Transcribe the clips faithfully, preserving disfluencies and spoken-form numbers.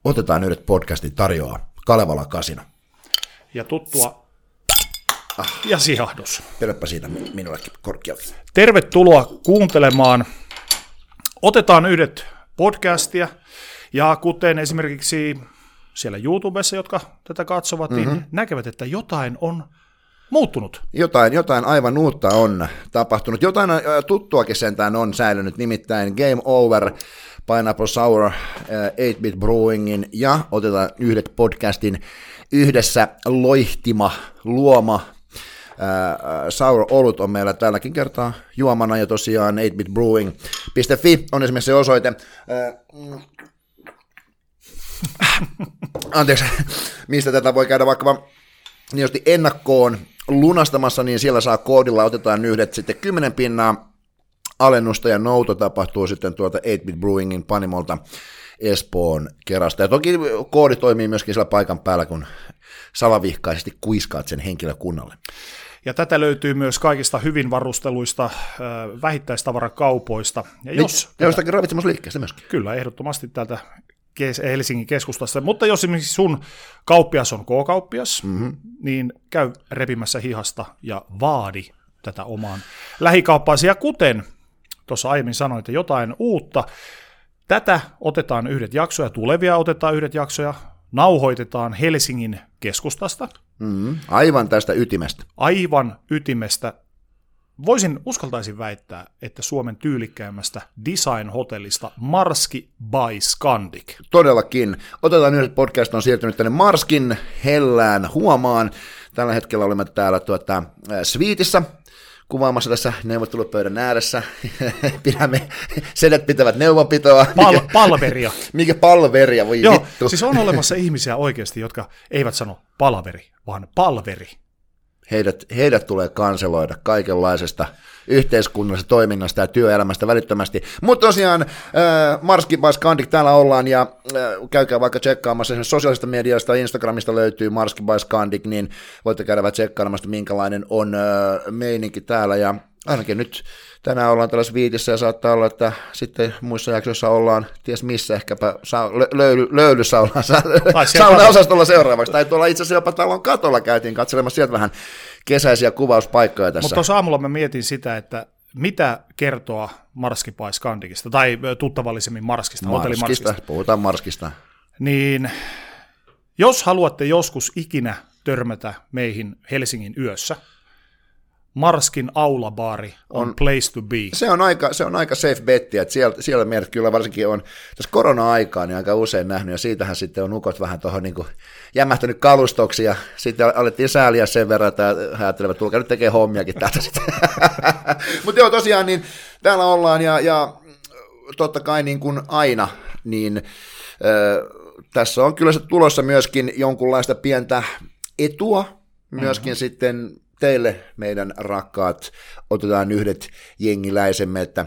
Otetaan yhdet podcastin tarjoaa Kalevala Kasino. Ja tuttua ah. ja sijahdus. Pidäpä siitä minullekin korkkia. Tervetuloa kuuntelemaan. Otetaan yhdet podcastia. Ja kuten esimerkiksi siellä YouTubessa, jotka tätä katsovat, mm-hmm. niin näkevät, että jotain on muuttunut. Jotain, jotain aivan uutta on tapahtunut. Jotain tuttuakin sentään on säilynyt, nimittäin Game Over, Pineapple Sour, eight bit Brewingin ja Otetaan yhdet podcastin yhdessä loihtima, luoma Uh, Sour Olut on meillä tälläkin kertaa juomana, ja tosiaan eight bit brewing piste fi on esimerkiksi se osoite. Uh, anteeksi, mistä tätä voi käydä vaikka niin ennakkoon lunastamassa, niin siellä saa koodilla Otetaan yhdet sitten kymmenen pinnaa alennusta, ja nouto tapahtuu sitten tuolta eight bit Brewingin Panimolta Espoon kerasta. Ja toki koodi toimii myöskin siellä paikan päällä, kun salavihkaisesti kuiskaat sen henkilökunnalle. Ja tätä löytyy myös kaikista hyvin varusteluista vähittäistavarakaupoista. Ja jos ja jostakin ravitsemusliikkeestä myöskin. Kyllä, ehdottomasti täältä Helsingin keskustassa. Mutta jos esimerkiksi sun kauppias on K-kauppias, mm-hmm. niin käy repimässä hihasta ja vaadi tätä omaan lähikauppaasi. Ja kuten tuossa aiemmin sanoin, että jotain uutta, tätä Otetaan yhdet jaksoja, tulevia Otetaan yhdet jaksoja, nauhoitetaan Helsingin keskustasta. Mm, aivan tästä ytimestä. Aivan ytimestä. Voisin, uskaltaisin väittää, että Suomen tyylikkäimmästä design-hotellista Marski by Scandic. Todellakin. Otetaan yhdet podcast on siirtynyt tänne Marskin hellään huomaan. Tällä hetkellä olemme täällä tuota, Sviitissä kuvaamassa tässä neuvottelupöydän ääressä. Pidämme, sedet pitävät neuvonpitoa. Pal- palveria. Mikä palveria, voi Joo, vittu. Siis on olemassa ihmisiä oikeasti, jotka eivät sano palaveri, vaan palveri. Heidät, heidät tulee kanseloida kaikenlaisesta yhteiskunnallisesta toiminnasta ja työelämästä välittömästi. Mutta tosiaan äh, Marski by Scandic täällä ollaan, ja äh, käykää vaikka tsekkaamassa esimerkiksi sosiaalisesta mediasta, Instagramista löytyy Marski by Scandic, niin voitte käydä tsekkailemasta, minkälainen on äh, meininki täällä, ja ainakin nyt tänään ollaan täällä Sviitissä, ja saattaa olla, että sitten muissa jaksoissa ollaan, ties missä, ehkäpä sa- lö- löyly- löylyssä ollaan sa- saunaosastolla seuraavaksi, tai tuolla itse asiassa jopa talon katolla käytiin katselemassa sieltä vähän kesäisiä kuvauspaikkoja tässä. Mutta tuossa aamulla mä mietin sitä, että mitä kertoa Marski by Scandicista, tai tuttavallisemmin Marskista, Marskista, Marskista. Puhutaan Marskista. Niin jos haluatte joskus ikinä törmätä meihin Helsingin yössä, Marskin aulabaari on, on place to be. Se on aika, se on aika safe betti, että siellä, siellä meidät kyllä varsinkin on tässä korona-aikaan niin aika usein nähnyt, ja siitähän sitten on ukot vähän tuohon niin kuin jämähtänyt kalustoksi, ja sitten alettiin sääliä sen verran, että ajattelevat, tulkaa nyt tekee hommiakin täältä sitten. Mutta joo, tosiaan, niin täällä ollaan, ja, ja totta kai niin kuin aina, niin äh, tässä on kyllä se tulossa myöskin jonkunlaista pientä etua, myöskin mm-hmm. sitten teille, meidän rakkaat, Otetaan yhdet jengiläisemme, että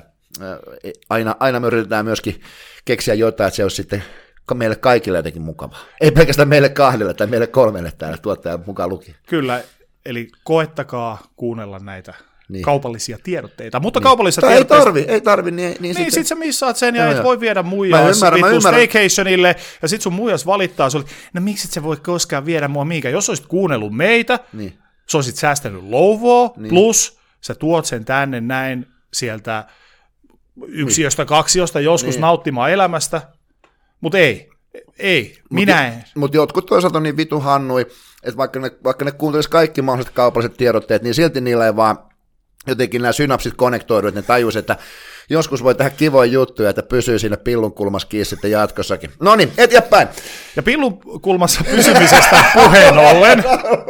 aina, aina me yritetään myöskin keksiä jotain, että se olisi sitten meille kaikille jotenkin mukavaa. Ei pelkästään meille kahdelle tai meille kolmelle täällä tuottajan mukaan lukien. Kyllä, eli koettakaa kuunnella näitä niin. kaupallisia tiedotteita. Mutta niin. kaupallisia tai tiedotteita... ei tarvi, ei tarvi. Niin, niin, niin sitten sit sä missaat sen, ja joo, et joo. voi viedä muijas staycationille, ja sit sun muijas valittaa sulle, no miksi et sä voi koskaan viedä mua mihinkään, jos olisit kuunnellut meitä, niin. sä olisit säästänyt louvoa, niin. plus sä tuot sen tänne näin sieltä yksiöstä, niin. kaksiosta joskus niin. nauttimaan elämästä, mutta ei, ei, minä mut, en. Mutta jotkut toisaalta on niin vitu hannui, että vaikka ne, vaikka ne kuuntelisi kaikki mahdolliset kaupalliset tiedotteet, niin silti niillä ei vaan jotenkin nämä synapsit konnektoidu, että ne tajuisi, että joskus voi tehdä kivoja juttuja, että pysyy siinä pillun kulmassa kiinni sitten jatkossakin. No niin, eteenpäin. Ja pillun kulmassa pysymisestä puheen ollen.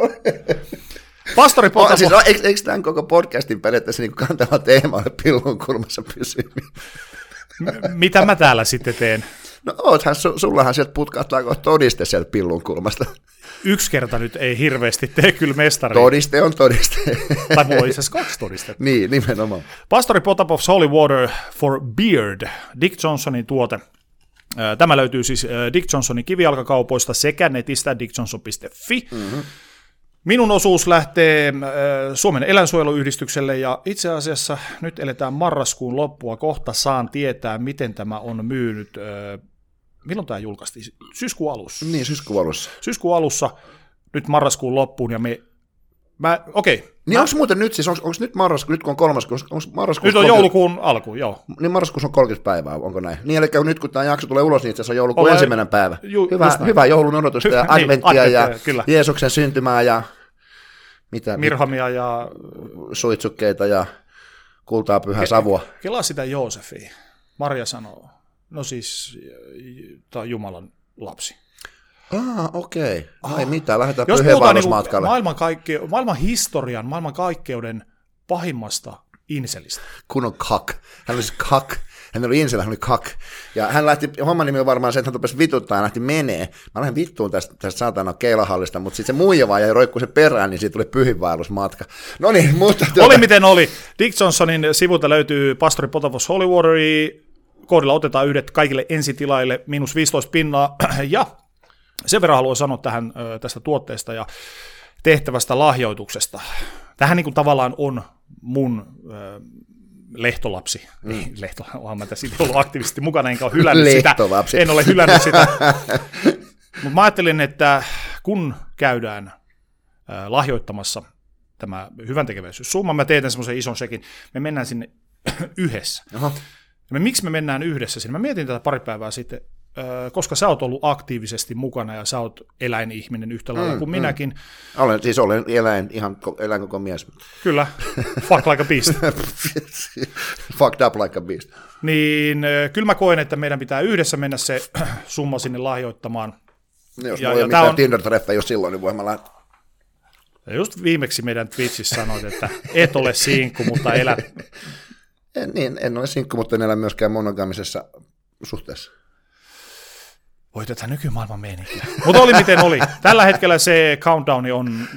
Pastori Potapov. Oh, siis, no, eikö, eikö tämän koko podcastin periaatteessa niin kantava teema ole pillun kulmassa pysyminen? M- mitä mä täällä sitten teen? No oothan, su, sullahan sieltä putkahtaa kohta todiste sieltä pillun kulmasta. Yksi kerta nyt ei hirveästi tee kyllä mestari. Todiste on todiste. Tai mulla on itse asiassa kaksi todistetta. Niin, nimenomaan. Pastori Potapov's Holy Water for Beard, Dick Johnsonin tuote. Tämä löytyy siis Dick Johnsonin kivijalkakaupoista sekä netistä dick johnson piste fi. Mm-hmm. Minun osuus lähtee Suomen eläinsuojeluyhdistykselle, ja itse asiassa nyt eletään marraskuun loppua. Kohta saan tietää, miten tämä on myynyt milloin tämä julkaistiin? Syyskuun alussa. Niin, syyskuun alussa. Syyskuun alussa, nyt marraskuun loppuun, ja me, mä, okei. Okay, niin mä... onko muuten nyt siis, onko, onko nyt marraskuun, nyt kun on kolmas, onko marraskuun... Nyt on kolmekymmentä... joulukuun alku, joo. Niin marraskuussa on kolmekymmentä päivää, onko näin? Niin, eli nyt kun tämä jakso tulee ulos, niin itse asiassa on joulukuun Olen... ensimmäinen päivä. Ju, hyvä, hyvää joulun odotusta ja adventtia niin, ja kyllä. Jeesuksen syntymää ja... Mitä? Mirhamia ja... Suitsukkeita ja kultaa pyhää Ke- savua. Kelaa sitä Joosefia. Maria sanoo, no siis, tämä on Jumalan lapsi. Ah, okei. Okay. Ai ah. mitä, lähdetään Jos pyhien vaellusmatkalle. Niin maailman, kaikke- maailman historian, maailman kaikkeuden pahimmasta inselistä. Kun on kak. Hän oli siis kak. Hän oli insel, hän oli kak. Ja hän lähti, homman nimi on varmaan se, että hän rupesi vituttaa ja lähti menee. Mä lähdin vittuun tästä, tästä saatana keilahallista, mutta sitten se muija vaan jäi roikkuu se perään, niin siitä tuli pyhinvaellusmatka. No niin, mutta... Tuota... Oli miten oli. Dick Johnsonin sivulta löytyy pastori Potapos Holy Wateri. Koodilla otetaan yhdet kaikille ensitilaille, miinus viisitoista pinnaa. Ja sen verran haluan sanoa tähän tästä tuotteesta ja tehtävästä lahjoituksesta. Tähän niin kuin tavallaan on mun... lehtolapsi. Mm. Lehto, onhan mä tässä ollut aktiivisesti mukana, enkä ole hylännyt sitä. En ole hylännyt sitä. Mutta mä ajattelin, että kun käydään äh, lahjoittamassa tämä hyväntekeväisyyssumma, mä teetän semmoisen ison sekin, me mennään sinne yhdessä. Aha. Ja me, miksi me mennään yhdessä sinne? Mä mietin tätä pari päivää sitten, äh, koska sä oot ollut aktiivisesti mukana ja sä oot eläinihminen yhtä lailla mm, kuin mm. minäkin. Olen, siis olen eläin, ihan eläin koko mies. Kyllä, fuck like a beast. Fucked up like a beast. Niin äh, kyllä mä koen, että meidän pitää yhdessä mennä se summa sinne lahjoittamaan. No, jos ja, mulla ei ole mitään on... Tinder-treffa, jos silloin, niin voin mä lähteä. Just viimeksi meidän Twitchissä sanoit, että et ole sinkku, mutta elät. En, niin, en ole sinkku, mutta en elä myöskään monogamisessa suhteessa. Voi tätä nykymaailman meininkiä. Mutta oli miten oli. Tällä hetkellä se countdowni on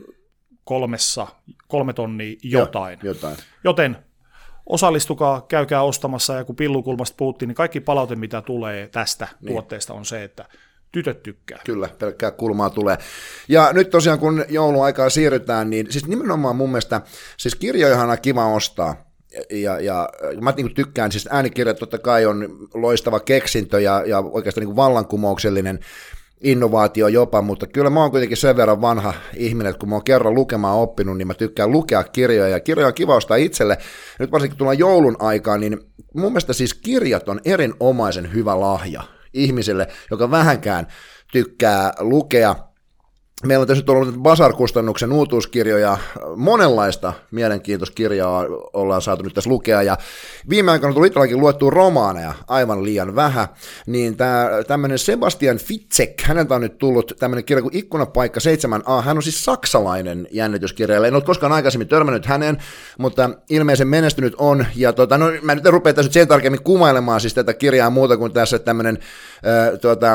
kolmessa, kolme tonnia jotain. Jo, jotain. Joten osallistukaa, käykää ostamassa, ja kun pillukulmasta puhuttiin, niin kaikki palaute, mitä tulee tästä niin. tuotteesta, on se, että tytöt tykkää. Kyllä, pelkkää kulmaa tulee. Ja nyt tosiaan, kun jouluaikaa siirrytään, niin siis nimenomaan mun mielestä, siis kirjojahan on kiva ostaa. Ja, ja mä niin kuin tykkään, siis äänikirjat totta kai on loistava keksintö ja, ja oikeastaan niin kuin vallankumouksellinen innovaatio jopa, mutta kyllä mä oon kuitenkin sen verran vanha ihminen, että kun mä oon kerran lukemaan oppinut, niin mä tykkään lukea kirjoja, ja kirjoja on kiva ostaa itselle. Nyt varsinkin kun tullaan joulun aikaan, niin mun mielestä siis kirjat on erinomaisen hyvä lahja ihmiselle, joka vähänkään tykkää lukea. Meillä on tässä tullut Basar-kustannuksen uutuuskirjoja, monenlaista mielenkiintoista kirjaa ollaan saatu nyt tässä lukea, ja viime aikoina tuli itselläkin luettua romaaneja aivan liian vähän, niin tämä tämmöinen Sebastian Fitzek, häneltä on nyt tullut tämmöinen kirja kuin Ikkunapaikka seitsemän a, hän on siis saksalainen jännityskirjailija, en ole koskaan aikaisemmin törmännyt häneen, mutta ilmeisen menestynyt on, ja tota, no, mä nyt en rupea tässä nyt sen tarkemmin kuvailemaan siis tätä kirjaa muuta kuin tässä tämmöinen äh, tuota,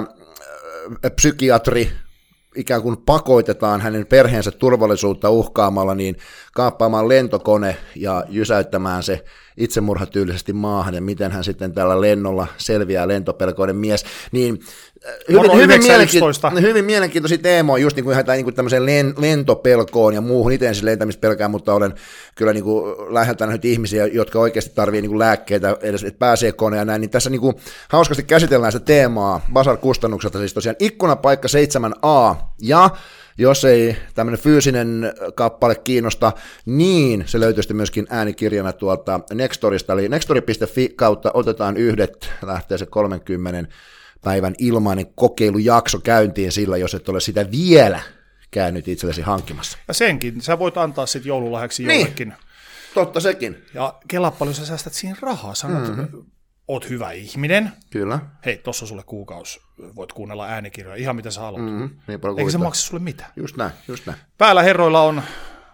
äh, psykiatri, ikään kuin pakoitetaan hänen perheensä turvallisuutta uhkaamalla, niin kaappaamaan lentokone ja jysäyttämään se itsemurhatyylisesti maahan, ja miten hän sitten tällä lennolla selviää lentopelkoinen mies, niin hyvin, hyvin, mielenkiintoisia, hyvin mielenkiintoisia teemoja, just niin kuin ihan niin kuin tämmöiseen lentopelkoon ja muuhun, itse en siis lentämistä pelkää, mutta olen kyllä niin kuin läheltä nähnyt ihmisiä, jotka oikeasti tarvitsevat niin kuin lääkkeitä edes, että pääsee koneen ja näin, niin tässä niin kuin hauskasti käsitellään sitä teemaa Basar-kustannukselta, siis tosiaan Ikkunapaikka seitsemän a, ja jos ei tämmöinen fyysinen kappale kiinnosta, niin se löytyy sitten myöskin äänikirjana tuolta Nextorista, eli nextori piste fi kautta otetaan yhdet, lähtee se kolmenkymmenen päivän ilmainen kokeilujakso käyntiin sillä, jos et ole sitä vielä käynyt itsellesi hankkimassa. Ja senkin, sä voit antaa sitten joululahjaksi niin, jollekin. Totta sekin. Ja kelaa paljon sä säästät siinä rahaa, sanot, mm-hmm. oot hyvä ihminen. Kyllä. Hei, tossa sulle kuukausi, voit kuunnella äänikirjoja, ihan mitä sä haluat. Mm-hmm. Niin eikä se maksa sulle mitään. Just näin, just näin. Päällä herroilla on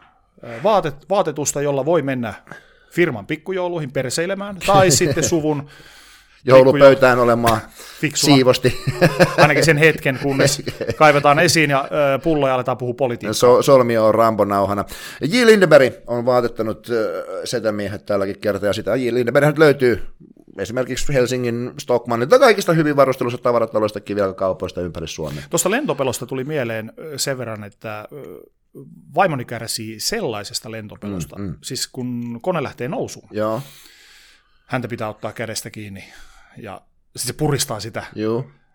vaatet, vaatetusta, jolla voi mennä firman pikkujouluihin perseilemään, tai sitten suvun joulupöytään olemaan fiksua. Siivosti. Ainakin sen hetken, kunnes kaivetaan esiin ja ö, pulloja aletaan puhua politiikkaa. So, solmio on Rambo-nauhana. J. Lindeberg on vaatettanut ö, setämiehet tälläkin kertaa, ja sitä J. Lindeberg löytyy esimerkiksi Helsingin Stockmannilta kaikista hyvin varustelusta tavarataloista, kivijalkakaupoista ympäri Suomea. Tuosta lentopelosta tuli mieleen sen verran, että vaimoni kärsii sellaisesta lentopelosta, mm, mm. siis kun kone lähtee nousuun. Joo. Häntä pitää ottaa kädestä kiinni, ja sitten se puristaa sitä. Joo.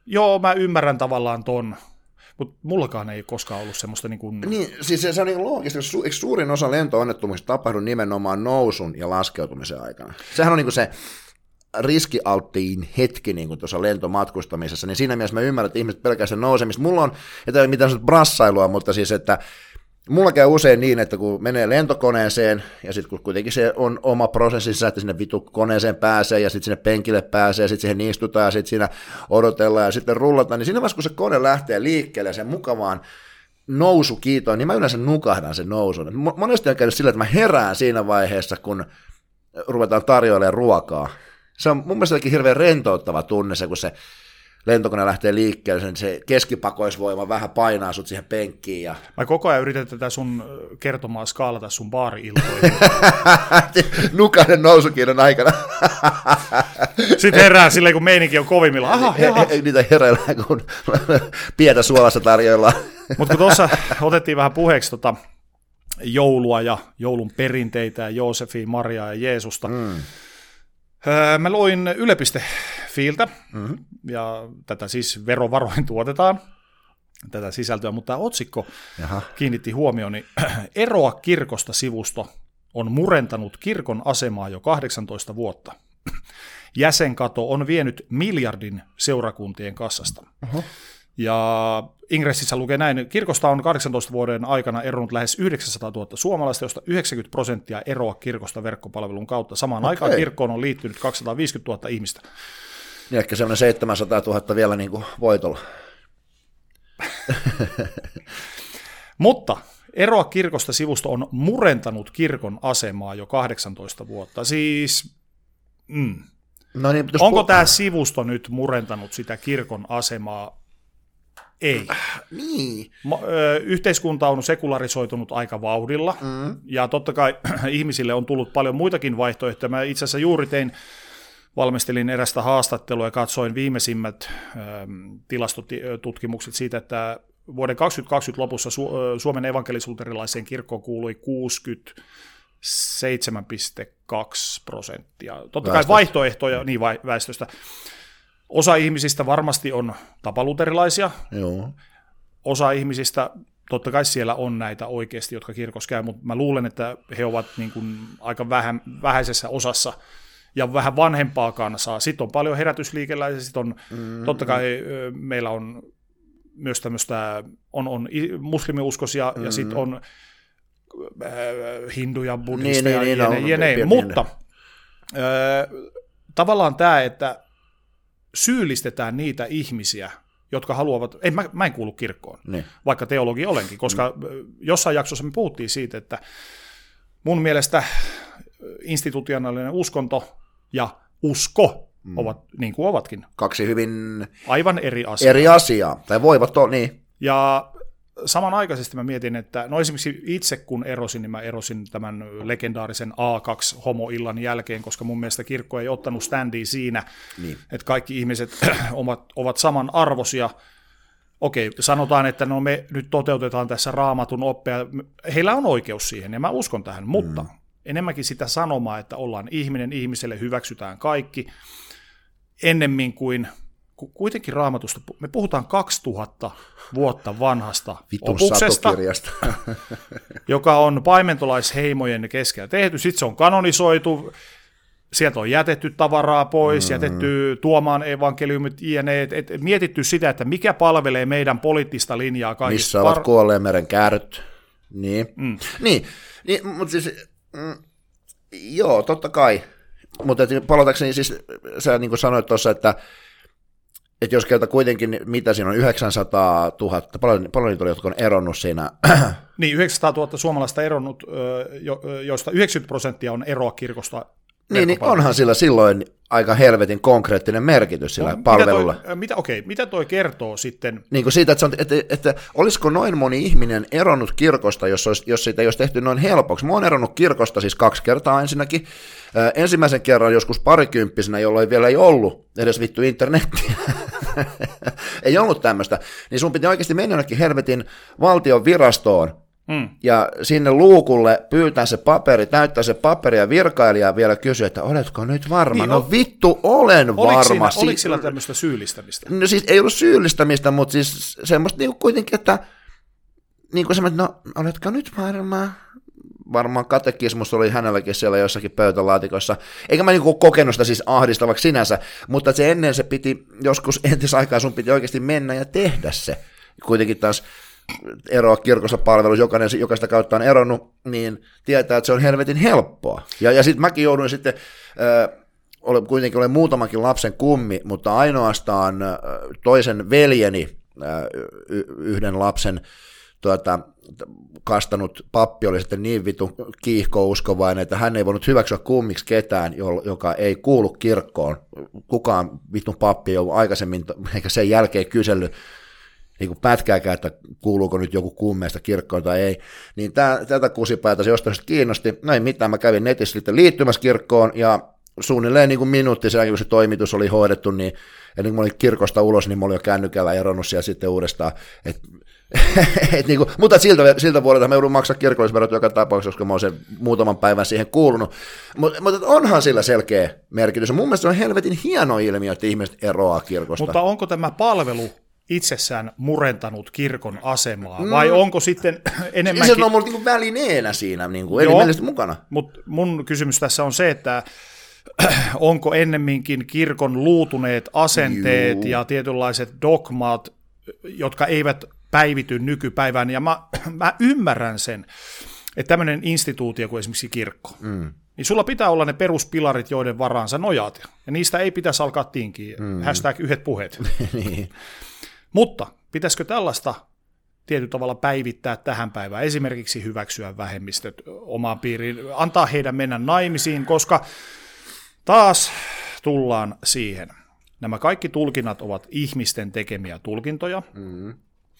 Joo, mä ymmärrän tavallaan ton, mutta mullakaan ei koskaan ollut semmoista niin kuin... Niin, siis se, se on niin loogista, koska eikö suurin osa lento-onnettomuuksista tapahdu nimenomaan nousun ja laskeutumisen aikana? Sehän on niin kuin se riskialttiin hetki niin kuin tuossa lentomatkustamisessa, niin siinä mielessä mä ymmärrän, että ihmiset pelkästään nousemista. Mulla on, ei tämä ole mitään brassailua, mutta siis, että mulla käy usein niin, että kun menee lentokoneeseen, ja sitten kun kuitenkin se on oma prosessinsa, että sinne vitu koneeseen pääsee, ja sitten sinne penkille pääsee, ja sitten siihen istutaan, ja sitten siinä odotellaan, ja sitten rullataan, niin siinä vaiheessa, kun se kone lähtee liikkeelle, ja sen mukavaan nousukiitoon, niin mä yleensä nukahdan sen nousun. Monesti on käynyt sillä, että mä herään siinä vaiheessa, kun ruvetaan tarjoilemaan ruokaa. Se on mun mielestä hirveän rentouttava tunne se, kun se lentokone lähtee liikkeelle, sen se keskipakoisvoima vähän painaa sut siihen penkkiin. Ja... Mä koko ajan yritän tätä sun kertomaa skaalata sun baari-iltoihin. Nukahden nousukiidon aikana. Sitten herää silleen, kun meininki on kovimmilla. Aha, jaha. Ei niitä heräillään, kun pientä suolassa tarjoillaan. Mutta kun tuossa otettiin vähän puheeksi tota joulua ja joulun perinteitä ja Joosefia, Mariaa ja Jeesusta, mm. Mä luin yle piste fiiltä, mm-hmm. ja tätä siis verovaroin tuotetaan, tätä sisältöä, mutta tämä otsikko Jaha. kiinnitti huomioni. Eroa kirkosta -sivusto on murentanut kirkon asemaa jo kahdeksantoista vuotta. Jäsenkato on vienyt miljardin seurakuntien kassasta. Uh-huh. Ja ingressissä lukee näin, kirkosta on kahdeksantoista vuoden aikana eronnut lähes yhdeksänsataatuhatta suomalaista, josta yhdeksänkymmentä prosenttia eroa kirkosta verkkopalvelun kautta. Samaan okay. aikaan kirkkoon on liittynyt kaksisataaviisikymmentätuhatta ihmistä. Niin ehkä semmoinen seitsemänsataatuhatta vielä niin kuin voitolla. Mutta eroa kirkosta -sivusto on murentanut kirkon asemaa jo kahdeksantoista vuotta. Siis... Mm. No niin, onko pu- tämä sivusto nyt murentanut sitä kirkon asemaa? Ei. Niin. Yhteiskunta on sekularisoitunut aika vauhdilla, mm. ja totta kai ihmisille on tullut paljon muitakin vaihtoehtoja. Mä itse asiassa juuri tein, valmistelin erästä haastattelua ja katsoin viimeisimmät ähm, tilastotutkimukset siitä, että vuoden kaksituhattakaksikymmentä lopussa Su- Suomen evankelis-luterilaiseen kirkkoon kuului kuusikymmentäseitsemän pilkku kaksi prosenttia. Totta väestöstä. Kai vaihtoehtoja niin vai, väestöstä. Osa ihmisistä varmasti on tapaluterilaisia. Joo. Osa ihmisistä, totta kai siellä on näitä oikeasti, jotka kirkossa käy, mutta mä luulen, että he ovat niin kuin aika vähän, vähäisessä osassa ja vähän vanhempaa kansaa. Sitten on paljon herätysliikeläisiä, sitten on, mm-hmm. totta kai meillä on myös tämmöistä, on, on muslimiuskoisia mm-hmm. ja sitten on äh, hinduja, buddhisteja niin, niin, ja niin, mutta äh, tavallaan tämä, että syyllistetään niitä ihmisiä, jotka haluavat, ei, mä, mä en kuulu kirkkoon, niin. vaikka teologi olenkin, koska mm. jossain jaksossa me puhuttiin siitä, että mun mielestä institutionaalinen uskonto ja usko mm. ovat niin kuin ovatkin. Kaksi hyvin aivan eri asiaa. Eri asiaa, tai voivat olla, niin. Ja samanaikaisesti mä mietin, että no esimerkiksi itse kun erosin, niin mä erosin tämän legendaarisen A kaksi homoillan jälkeen, koska mun mielestä kirkko ei ottanut standia siinä, niin. että kaikki ihmiset ovat, ovat samanarvoisia. Okei, sanotaan, että no me nyt toteutetaan tässä raamatun oppia. Heillä on oikeus siihen, ja mä uskon tähän, mutta mm. enemmänkin sitä sanomaa, että ollaan ihminen, ihmiselle hyväksytään kaikki, ennemmin kuin kuitenkin Raamatusta, me puhutaan kaksituhatta vuotta vanhasta Vitun opuksesta, joka on paimentolaisheimojen keskellä tehty, sitten se on kanonisoitu, sieltä on jätetty tavaraa pois, mm-hmm. jätetty tuomaan evankeliumit, jne, et, et, mietitty sitä, että mikä palvelee meidän poliittista linjaa kaikista. Missä ovat par- kuolleen meren kääryt. Niin, mm. niin, niin mutta siis, mm, joo, totta kai, mutta palatakseni siis, sä niin kuin sanoit tuossa, että että jos kerta kuitenkin, mitä siinä on, yhdeksänsataatuhatta, paljon, paljon niitä oli, jotka on eronnut siinä. Niin, yhdeksänsataatuhatta suomalaista eronnut, jo, joista yhdeksänkymmentä prosenttia on eroa kirkosta. Niin, niin onhan sillä silloin aika helvetin konkreettinen merkitys sillä no, palvelulla. Mitä toi, mitä, okei, mitä toi kertoo sitten? Niin kuin siitä, että, on, että, että, että olisiko noin moni ihminen eronnut kirkosta, jos, olisi, jos siitä ei olisi tehty noin helpoksi. Mä oon eronnut kirkosta siis kaksi kertaa ensinnäkin. Äh, ensimmäisen kerran joskus parikymppisenä, jolloin vielä ei ollut edes vittu internettiä. Ei ollut tämmöistä. Niin sun piti oikeasti mennä jonnekin helvetin valtion virastoon mm. ja sinne luukulle pyytää se paperi, täyttää se paperi ja virkailija vielä kysyy, että oletko nyt varma? Niin, no vittu, olen oliko varma. Siinä, oliko sillä tämmöistä syyllistämistä? No siis ei ollut syyllistämistä, mutta siis semmoista niinku kuitenkin, että niin kuin semmoinen, no oletko nyt varma? Varmaan katekismus oli hänelläkin siellä jossakin pöytälaatikossa. Eikä mä niinku kokenut sitä siis ahdistavaksi sinänsä, mutta se ennen se piti, joskus entisaikaa sun piti oikeasti mennä ja tehdä se. Kuitenkin taas eroa kirkossa palvelus, jokainen, jokaista kautta on eronnut, niin tietää, että se on helvetin helppoa. Ja, ja sitten mäkin jouduin sitten, äh, olen, kuitenkin olen muutamankin lapsen kummi, mutta ainoastaan äh, toisen veljeni, äh, y- yhden lapsen, tuota, kastanut pappi oli sitten niin vitun kiihkouskovainen, että hän ei voinut hyväksyä kummiksi ketään, joka ei kuulu kirkkoon. Kukaan vitun pappi ei ole aikaisemmin, eikä sen jälkeen kysellyt niin kuin pätkääkään, että kuuluuko nyt joku kummeista kirkkoon tai ei. Niin tää, tätä kusipäätä se jostain kiinnosti. No ei mitään, mä kävin netissä sitten liittymässä kirkkoon ja suunnilleen niin kuin minuutti sen jälkeen, kun se toimitus oli hoidettu, niin ennen kuin mä olin kirkosta ulos, niin mä olin jo kännykällä eronnut siellä sitten uudestaan. Et, et niin kuin, mutta siltä, siltä vuodelta mä joudun maksaa kirkollisverot joka tapauksessa, koska mä oon sen muutaman päivän siihen kuulunut. Mutta mut onhan sillä selkeä merkitys. Ja mun mielestä se on helvetin hieno ilmiö, että ihmiset eroaa kirkosta. Mutta onko tämä palvelu itsessään murentanut kirkon asemaa, vai mm. onko sitten enemmänkin... Se on ollut niin välineenä siinä, niin kuin, eli mielestäni mukana. Mutta mun kysymys tässä on se, että onko ennemminkin kirkon luutuneet asenteet Juu. ja tietynlaiset dogmaat, jotka eivät päivity nykypäivään, ja mä, mä ymmärrän sen, että tämmöinen instituutio kuin esimerkiksi kirkko, mm. niin sulla pitää olla ne peruspilarit, joiden varaan sä nojaat, ja niistä ei pitäisi alkaa tinkiä, mm. hashtag yhdet puheet. niin. Mutta pitäisikö tällaista tietyllä tavalla päivittää tähän päivään, esimerkiksi hyväksyä vähemmistöt omaan piiriin, antaa heidän mennä naimisiin, koska taas tullaan siihen. Nämä kaikki tulkinnat ovat ihmisten tekemiä tulkintoja. Mm-hmm.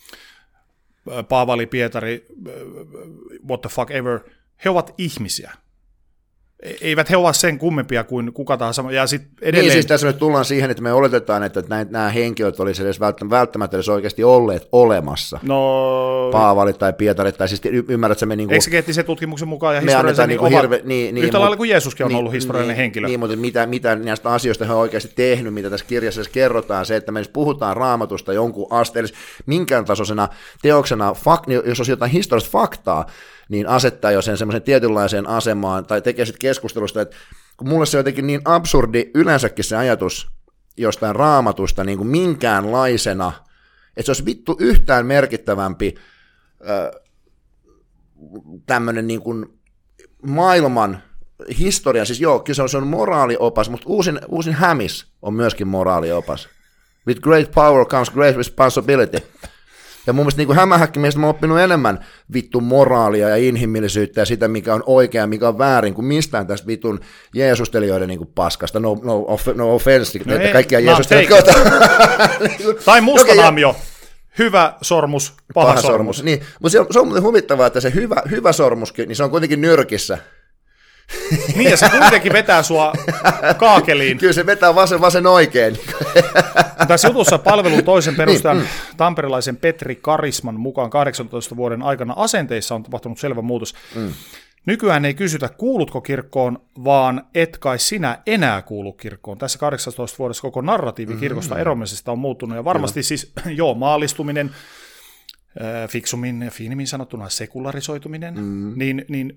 Paavali, Pietari, what the fuck ever, he ovat ihmisiä. Eivät he ole sen kummempia kuin kuka tahansa. Ja sit edelleen... Niin, siis tässä nyt tullaan siihen, että me oletetaan, että nämä henkilöt olisivat edes välttämättä edes oikeasti olleet olemassa. No... Paavali tai Pietari, tai siis y- ymmärrätkö me... Niin kuin... Eksegeettisen tutkimuksen mukaan ja historiallisen niin niin hirve... niin, niin, yhtä lailla kuin Jeesuskin on niin, ollut historiallinen niin, henkilö. Niin, mutta mitä, mitä näistä asioista he on oikeasti tehnyt, mitä tässä kirjassa kerrotaan, se, että me puhutaan Raamatusta jonkun asteellisen, minkään tasoisena teoksena, fak, jos olisi jotain historiallista faktaa, niin asettaa jo sen semmoisen tietynlaiseen asemaan, tai tekee sitten keskustelusta, että kun mulle se on jotenkin niin absurdi yleensäkin se ajatus jostain Raamatusta niin kuin minkäänlaisena, että se olisi vittu yhtään merkittävämpi äh, tämmöinen niin kuin maailman historia, siis joo, kyllä se on, se on moraaliopas, mutta uusin, uusin Hämis on myöskin moraaliopas. With great power comes great responsibility. Ja mun mielestä niin kuin hämähäkkimiestä mä oon oppinut enemmän vittu moraalia ja inhimillisyyttä ja sitä, mikä on oikea, mikä on väärin, kuin mistään tästä vitun jeesustelijoiden niin kuin paskasta. No, no, off, no offense, no että kaikkia no, jeesustelijoita. Tai mustanamjo. Hyvä sormus, paha, paha sormus. sormus. Niin, mutta se on, se on muuten huvittavaa, että se hyvä, hyvä sormuskin, niin se on kuitenkin nyrkissä. Niin, ja se kuitenkin vetää sua kaakeliin. Kyllä se vetää vasen, vasen oikein. Tässä jutussa palvelun toisen perustajan niin, mm. tamperilaisen Petri Karisman mukaan kahdeksantoista vuoden aikana asenteissa on tapahtunut selvä muutos. Mm. Nykyään ei kysytä, kuulutko kirkkoon, vaan et kai sinä enää kuulu kirkkoon. Tässä kahdeksantoista vuodessa koko narratiivi kirkosta mm. eroamisesta on muuttunut, ja varmasti Kyllä. siis joo, maallistuminen, äh, fiksummin ja fiinimmin sanottuna sekularisoituminen, mm. niin, niin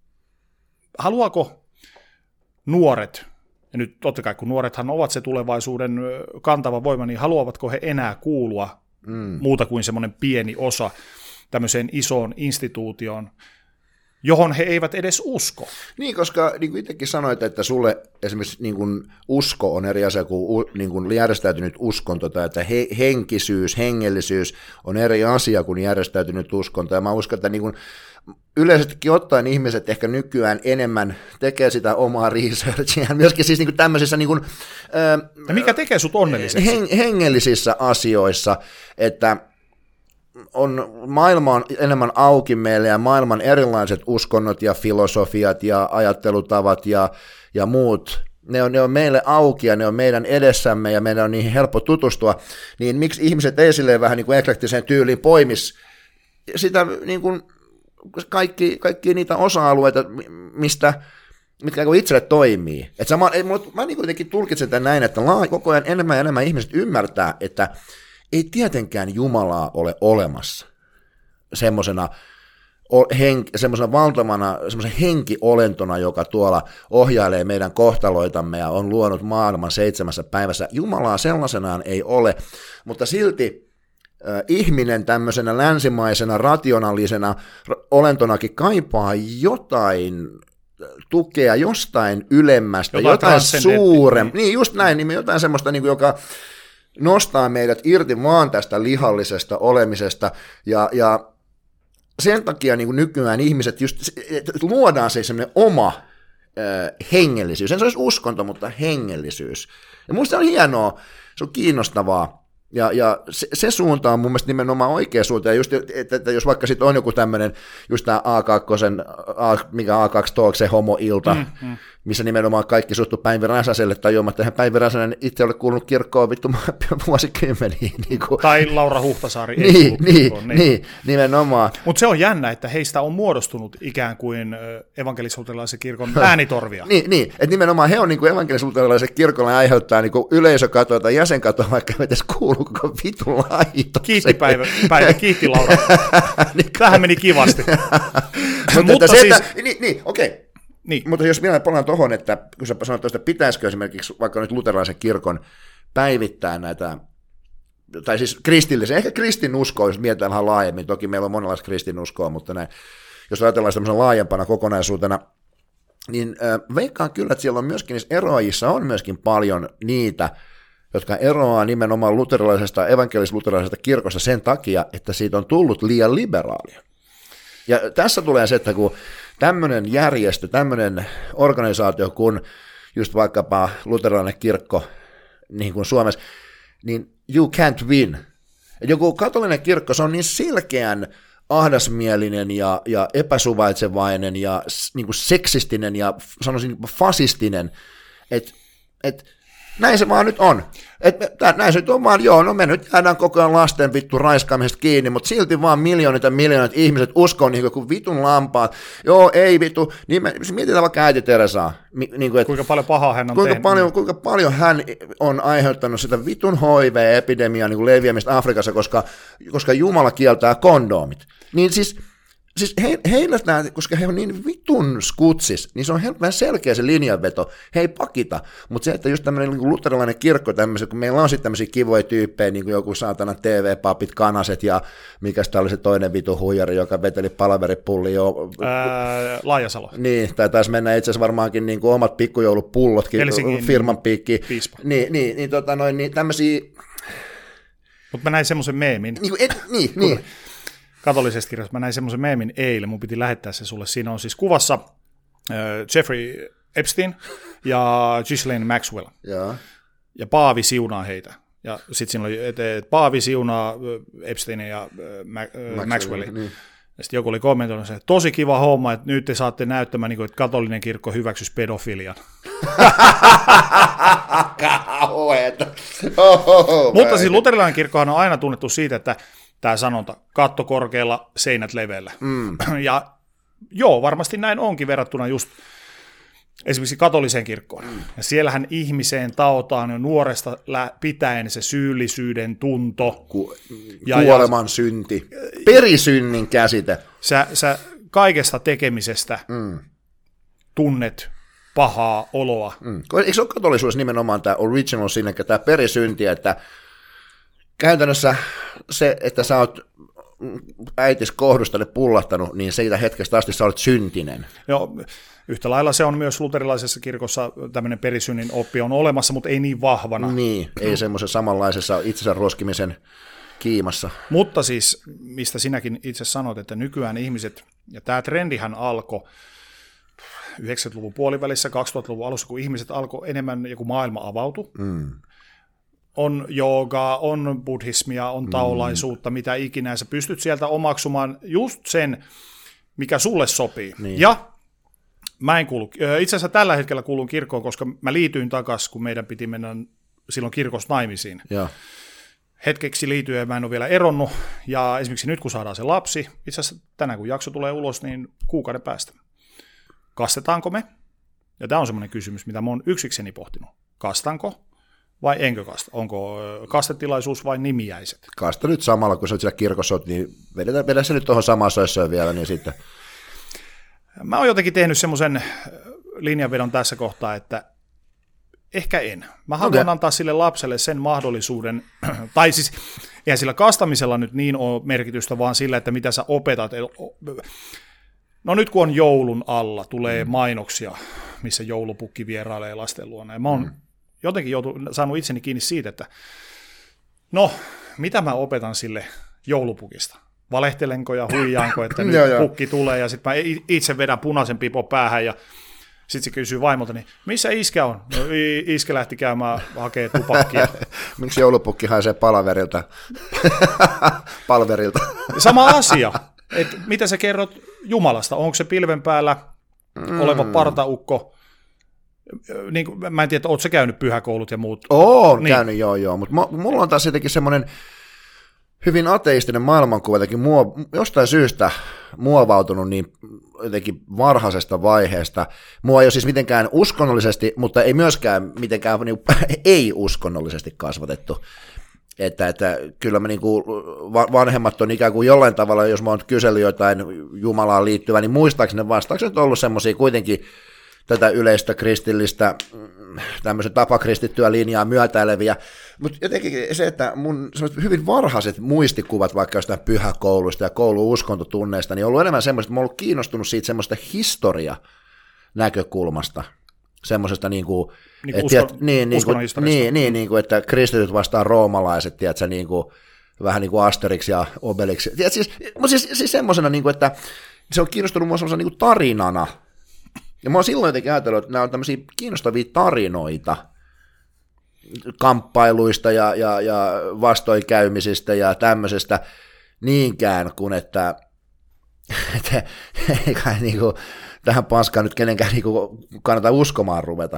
haluaako nuoret, ja nyt totta kai kun nuorethan ovat se tulevaisuuden kantava voima, niin haluavatko he enää kuulua mm. muuta kuin semmoinen pieni osa tämmöiseen isoon instituutioon, johon he eivät edes usko? Niin, koska niin kuin itsekin sanoit, että sulle esimerkiksi niin kuin usko on eri asia kuin, niin kuin järjestäytynyt uskonto, tai että he, henkisyys, hengellisyys on eri asia kuin järjestäytynyt uskonto, ja mä uskon, että niin kuin yleisestikin ottaen ihmiset ehkä nykyään enemmän tekee sitä omaa researchia, myöskin siis niinku tämmöisissä niinku, ja mikä tekee sut onnelliseksi? Hen, hengellisissä asioissa, että on, maailma on enemmän auki meille ja maailman erilaiset uskonnot ja filosofiat ja ajattelutavat ja, ja muut, ne on, ne on meille auki ja ne on meidän edessämme ja meidän on niihin helppo tutustua, niin miksi ihmiset ei silleen vähän niin kuin eklektiseen tyyliin poimis sitä niin kuin kaikki, kaikki niitä osa-alueita, mistä mitkä itselle toimii. Et sama, ei, mä, mä niin kuitenkin tulkitsen tämän näin, että laa, koko ajan enemmän ja enemmän ihmiset ymmärtää, että ei tietenkään Jumalaa ole olemassa semmoisena henk, valtavana semmoisen henkiolentona, joka tuolla ohjailee meidän kohtaloitamme ja on luonut maailman seitsemässä päivässä. Jumalaa sellaisenaan ei ole, mutta silti äh, ihminen tämmöisenä länsimaisena, rationaalisena olentonakin kaipaa jotain tukea jostain ylemmästä, jotain, jotain suurempaa, niin just näin, niin jotain semmoista, niin kuin, joka nostaa meidät irti vaan tästä lihallisesta olemisesta, ja, ja sen takia niin kuin nykyään ihmiset just, luodaan se semmoinen oma äh, hengellisyys, en se olisi uskonto, mutta hengellisyys, ja musta se on hienoa, se on kiinnostavaa, ja, ja se, se suunta on mun mielestä nimenomaan oikea suunta, ja just, että, että jos vaikka sitten on joku tämmöinen, just tämä A kaksi, A, mikä A kaksi Talk, se homo-ilta, mm, mm. missä nimenomaan kaikki suuttu Päivi Räsäselle, tai juomatta, että Päivi Räsänen itse ole kuulunut kirkkoon vittu vuosikymmeniin. Niin tai Laura Huhtasaari ei niin, niin, niin, niin, nimenomaan. Mutta se on jännä, että heistä on muodostunut ikään kuin evankelis-luterilaisen kirkon äänitorvia. niin, niin, että nimenomaan he on niin evankelis-luterilaisen kirkolla aiheuttaa niin yleisökatoa tai jäsenkatoa, vaikka me edes kuuluu koko vitun laitoksen. Kiitti Päivä, Päivä kiitti Laura. Tähän meni kivasti. Mutta siis... Niin, niin okei. Okay. Niin. Mutta jos vielä palaan tuohon, että kun sä sanoit tuosta, pitäisikö esimerkiksi vaikka nyt luterilaisen kirkon päivittää näitä, tai siis kristillisen, ehkä kristinuskoa, jos mietitään vähän laajemmin, toki meillä on monenlaista kristinuskoa, mutta näin, jos ajatellaan tämmöisen laajempana kokonaisuutena, niin äh, veikkaan kyllä, että siellä on myöskin, niissä eroajissa on myöskin paljon niitä, jotka eroaa nimenomaan luterilaisesta, evankelis-luterilaisesta kirkosta sen takia, että siitä on tullut liian liberaalia. Ja tässä tulee se, että kun tämmöinen järjestö, tämmöinen organisaatio kuin just vaikkapa luterilainen kirkko, niin kuin Suomessa, niin you can't win. Joku katolinen kirkko, se on niin selkeän ahdasmielinen ja, ja epäsuvaitsevainen ja niin kuin seksistinen ja sanoisin fasistinen, että et, näin se vaan nyt on. Et me, tää, näin se nyt on vaan, joo, no me nyt jäädään koko ajan lasten vittu raiskaamisesta kiinni, mutta silti vaan miljoonit ja miljoonat ihmiset uskoo niin kuin vitun lampaat. Joo, ei vittu, niin me, mietitään vaikka äiti Teresaa. Niin kuin, et, kuinka paljon pahaa hän on kuinka tehnyt. Paljon, kuinka paljon hän on aiheuttanut sitä vitun H I V-epidemiaa niin kuin leviämistä Afrikassa, koska, koska Jumala kieltää kondoomit. Niin siis... Siis he, heillä nämä, koska he on niin vitun skutsis, niin se on vähän selkeä se linjanveto, he ei pakita, mutta se, että just tämmöinen niin luterilainen kirkko tämmöisen, kun meillä on sitten tämmöisiä kivoja tyyppejä, niin kuin joku saatana T V-papit, kanaset ja mikä sitä oli se toinen vitu huijari, joka veteli palaveripulli jo. Ää, Laajasalo. Niin, tai taisi mennä itse asiassa varmaankin niin kuin omat pikkujoulupullotkin Helsingin firman piikkiin. Piispa. Niin, niin, niin, tota noin, niin tämmöisiä. Mutta mä näin semmoisen meemin. Niin, et, niin, niin. Katolisesta kirjasta. Mä näin semmoisen meemin eilen, mun piti lähettää se sulle. Siinä on siis kuvassa äh, Jeffrey Epstein ja Ghislaine Maxwell. Ja, ja Paavi siunaa heitä. Ja sitten siinä oli, että Paavi siunaa Epsteinin ja äh, Maxwellin. Niin. Ja sitten joku oli kommentoinut se, että tosi kiva homma, että nyt te saatte näyttämään, niin kuin, että katolinen kirkko hyväksyisi pedofilian. Kauheeta. Oho, mutta siis luterilainen kirkkohan on aina tunnettu siitä, että tämä sanonta, katto korkealla, seinät leveällä. Mm. Ja joo, varmasti näin onkin verrattuna just esimerkiksi katoliseen kirkkoon. Mm. Ja siellähän ihmiseen taotaan jo nuoresta pitäen se syyllisyyden tunto. Ku, ja, kuoleman ja, synti, perisynnin käsite. Sä, sä kaikesta tekemisestä mm. tunnet pahaa oloa. Mm. Eikö se ole katolisuudessa nimenomaan tämä original sinne, tämä perisynti, että käytännössä se, että sä oot äitis kohdustalle pullahtanut, niin siitä hetkestä asti sä olet syntinen. Joo, yhtä lailla se on myös luterilaisessa kirkossa, tämmöinen perisynnin oppi on olemassa, mutta ei niin vahvana. Niin, ei semmoisen samanlaisessa itsensä roskimisen kiimassa. Mutta siis, mistä sinäkin itse sanot, että nykyään ihmiset, ja tämä trendihän alkoi yhdeksänkymmentäluvun puolivälissä, kaksituhattaluvun alussa, kun ihmiset alkoi enemmän, ja kun maailma avautui, mm. on joogaa, on buddhismia, on taolaisuutta, mm. mitä ikinä, sä pystyt sieltä omaksumaan just sen, mikä sulle sopii. Niin. Ja mä en kuulu, itse asiassa tällä hetkellä kuulun kirkkoon, koska mä liityin takaisin, kun meidän piti mennä silloin kirkossa naimisiin. Ja. hetkeksi liityen mä en ole vielä eronnut, ja esimerkiksi nyt kun saadaan se lapsi, itse asiassa tänään kun jakso tulee ulos, niin kuukauden päästä. Kastetaanko me? Ja tämä on semmoinen kysymys, mitä mä oon yksikseni pohtinut. Kastanko vai enkö kasta? Onko kastetilaisuus vai nimiäiset? Kasta nyt samalla, kun sä oot siellä kirkossa, niin vedetään, vedetään se nyt tuohon samaan sössöön vielä, niin sitten. Mä oon jotenkin tehnyt semmoisen linjanvedon tässä kohtaa, että ehkä en. Mä haluan okay. antaa sille lapselle sen mahdollisuuden, tai siis eihän sillä kastamisella nyt niin ole merkitystä, vaan sillä, että mitä sä opetat. No nyt kun on joulun alla, tulee mm. mainoksia, missä joulupukki vierailee lasten luona, ja mä oon mm. jotenkin joutu, saanut itseni kiinni siitä, että no, mitä mä opetan sille joulupukista? Valehtelenko ja huijaanko, että nyt pukki tulee, ja sitten mä itse vedän punaisen pipon päähän, ja sitten se kysyy vaimolta, niin missä iskä on? No, iskä lähti käymään hakemaan tupakkia. Miksi joulupukki haisee palaverilta? Palverilta. Sama asia. Et mitä sä kerrot Jumalasta? Onko se pilven päällä oleva partaukko? Niin, mä en tiedä, ootko sä käynyt pyhäkoulut ja muut? Oon niin. käynyt, joo, joo. Mutta mulla on taas jotenkin semmoinen hyvin ateistinen maailmankuva jotenkin muo, jostain syystä muovautunut niin jotenkin varhaisesta vaiheesta. Mua ei ole siis mitenkään uskonnollisesti, mutta ei myöskään mitenkään niin, ei-uskonnollisesti kasvatettu. Että, että kyllä mä niin kuin, vanhemmat on ikään kuin jollain tavalla, jos mä oon kysellyt jotain Jumalaan liittyvää, niin muistaakseni vastaukset on ollut semmoisia kuitenkin tätä yleistä kristillistä, tämmöisen tapakristittyä linjaa myötäileviä, mutta jotenkin se, että mun hyvin varhaiset muistikuvat vaikka jostain pyhäkouluista ja koulu-uskontotunneista, niin on ollut enemmän semmoista, että mä oon ollut kiinnostunut siitä semmoista historia-näkökulmasta, semmoisesta niin kuin, niin kuin uskon, niin, niin, kuin, niin, niin, niin kuin, että kristityt vastaan roomalaiset, tiedätkö, niin kuin, vähän niin kuin Asterix ja Obelix, tiedätkö, siis, siis, siis semmoisena, niin kuin, että se on kiinnostunut mua semmoisena niin kuin tarinana. Ja mä oon silloin jotenkin ajatellut, että nämä on tämmöisiä kiinnostavia tarinoita kamppailuista ja, ja, ja vastoinkäymisistä ja tämmöisestä niinkään kuin, että, että ei kai niin kuin, tähän paskaan nyt kenenkään niin kuin kannata uskomaan ruveta.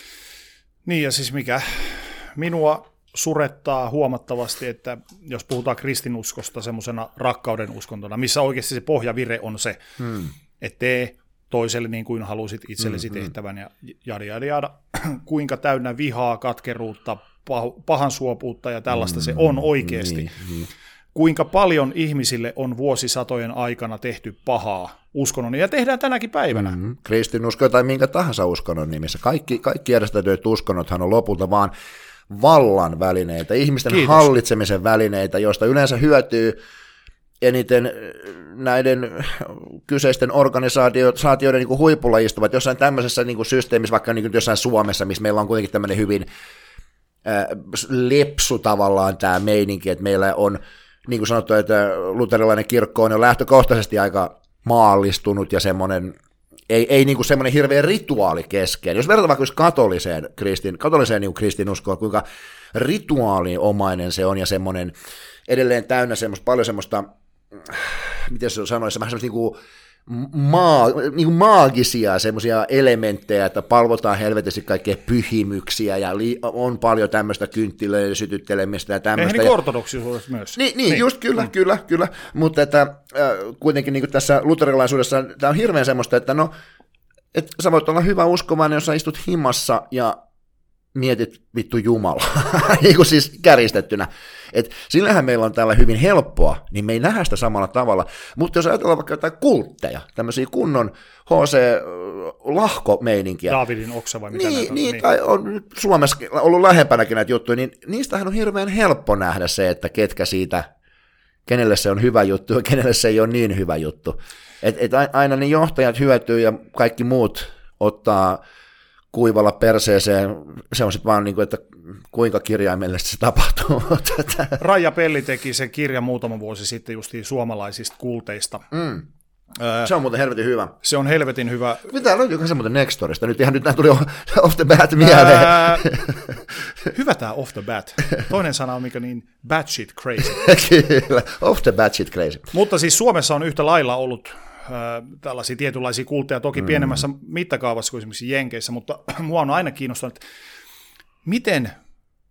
Niin ja siis mikä minua surettaa huomattavasti, että jos puhutaan kristinuskosta semmoisena rakkauden uskontona, missä oikeasti se pohjavire on se, hmm. että tee toiselle niin kuin halusit itsellesi mm-hmm. tehtävän ja jada, jada, jada. Kuinka täynnä vihaa, katkeruutta, pahansuopuutta ja tällaista mm-hmm. se on oikeasti. Niin, niin. Kuinka paljon ihmisille on vuosisatojen aikana tehty pahaa uskonnon, ja tehdään tänäkin päivänä. Mm-hmm. Kristinusko tai minkä tahansa uskonnon nimissä. Kaikki, kaikki järjestäytyneet uskonnothan on lopulta vaan vallan välineitä, ihmisten Kiitos. hallitsemisen välineitä, joista yleensä hyötyy eniten näiden kyseisten organisaatioiden niin kuin huipulla istuvat jossain tämmöisessä niin kuin systeemissä, vaikka niin kuin jossain Suomessa, missä meillä on kuitenkin tämmöinen hyvin äh, lepsu tavallaan tämä meininki, että meillä on, niin kuin sanottu, että luterilainen kirkko on jo lähtökohtaisesti aika maallistunut ja semmoinen, ei, ei niin kuin semmoinen hirveä rituaali kesken. Jos verrataan vaikka katoliseen, kristin, katoliseen niin kuin kristinuskoon, kuinka rituaalinomainen se on ja semmoinen edelleen täynnä semmoista, paljon semmoista, miten se sanoisi, vähän semmoista niinku maa, niinku maagisia semmoisia elementtejä, että palvotaan helvetisti kaikkea pyhimyksiä ja li- on paljon tämmöistä kynttilöiden sytyttelemistä ja tämmöistä. Eihän niin ortodoksisuudessa myös. Niin, niin, niin, just kyllä, mm. kyllä, kyllä, mutta että äh, kuitenkin niin tässä luterilaisuudessa tämä on hirveän semmoista, että no, että sä voit olla hyvä uskovainen, jos sä istut himassa ja mietit vittu Jumalaa, niin kuin siis kärjistettynä. Et sillähän meillä on täällä hyvin helppoa, niin me ei nähdä sitä samalla tavalla. Mutta jos ajatellaan vaikka jotain kultteja, tämmöisiä kunnon H C-lahko-meininkiä. Daavidin oksa vai mitä niin, näitä on? Niin, tai on Suomessa ollut lähempänäkin näitä juttuja, niin niistähän on hirveän helppo nähdä se, että ketkä siitä, kenelle se on hyvä juttu ja kenelle se ei ole niin hyvä juttu. Et, et aina ne johtajat hyötyy ja kaikki muut ottaa kuivalla perseeseen, se on sitten vaan niin kuin, että kuinka kirjaimellisesti se tapahtuu. Raija Pelli teki sen kirjan muutama vuosi sitten justiin suomalaisista kulteista. Mm. Se on muuten helvetin hyvä. Se on helvetin hyvä. Mitä löytyykö se muuten Nextorista? Nyt ihan nyt nämä tuli off the bat mieleen. Ää, hyvä tämä off the bat. Toinen sana on mikä niin batshit crazy. Kyllä, off the batshit crazy. Mutta siis Suomessa on yhtä lailla ollut tällaisia tietynlaisia kultteja, toki mm. pienemmässä mittakaavassa kuin esimerkiksi Jenkeissä, mutta mua on aina kiinnostanut, että miten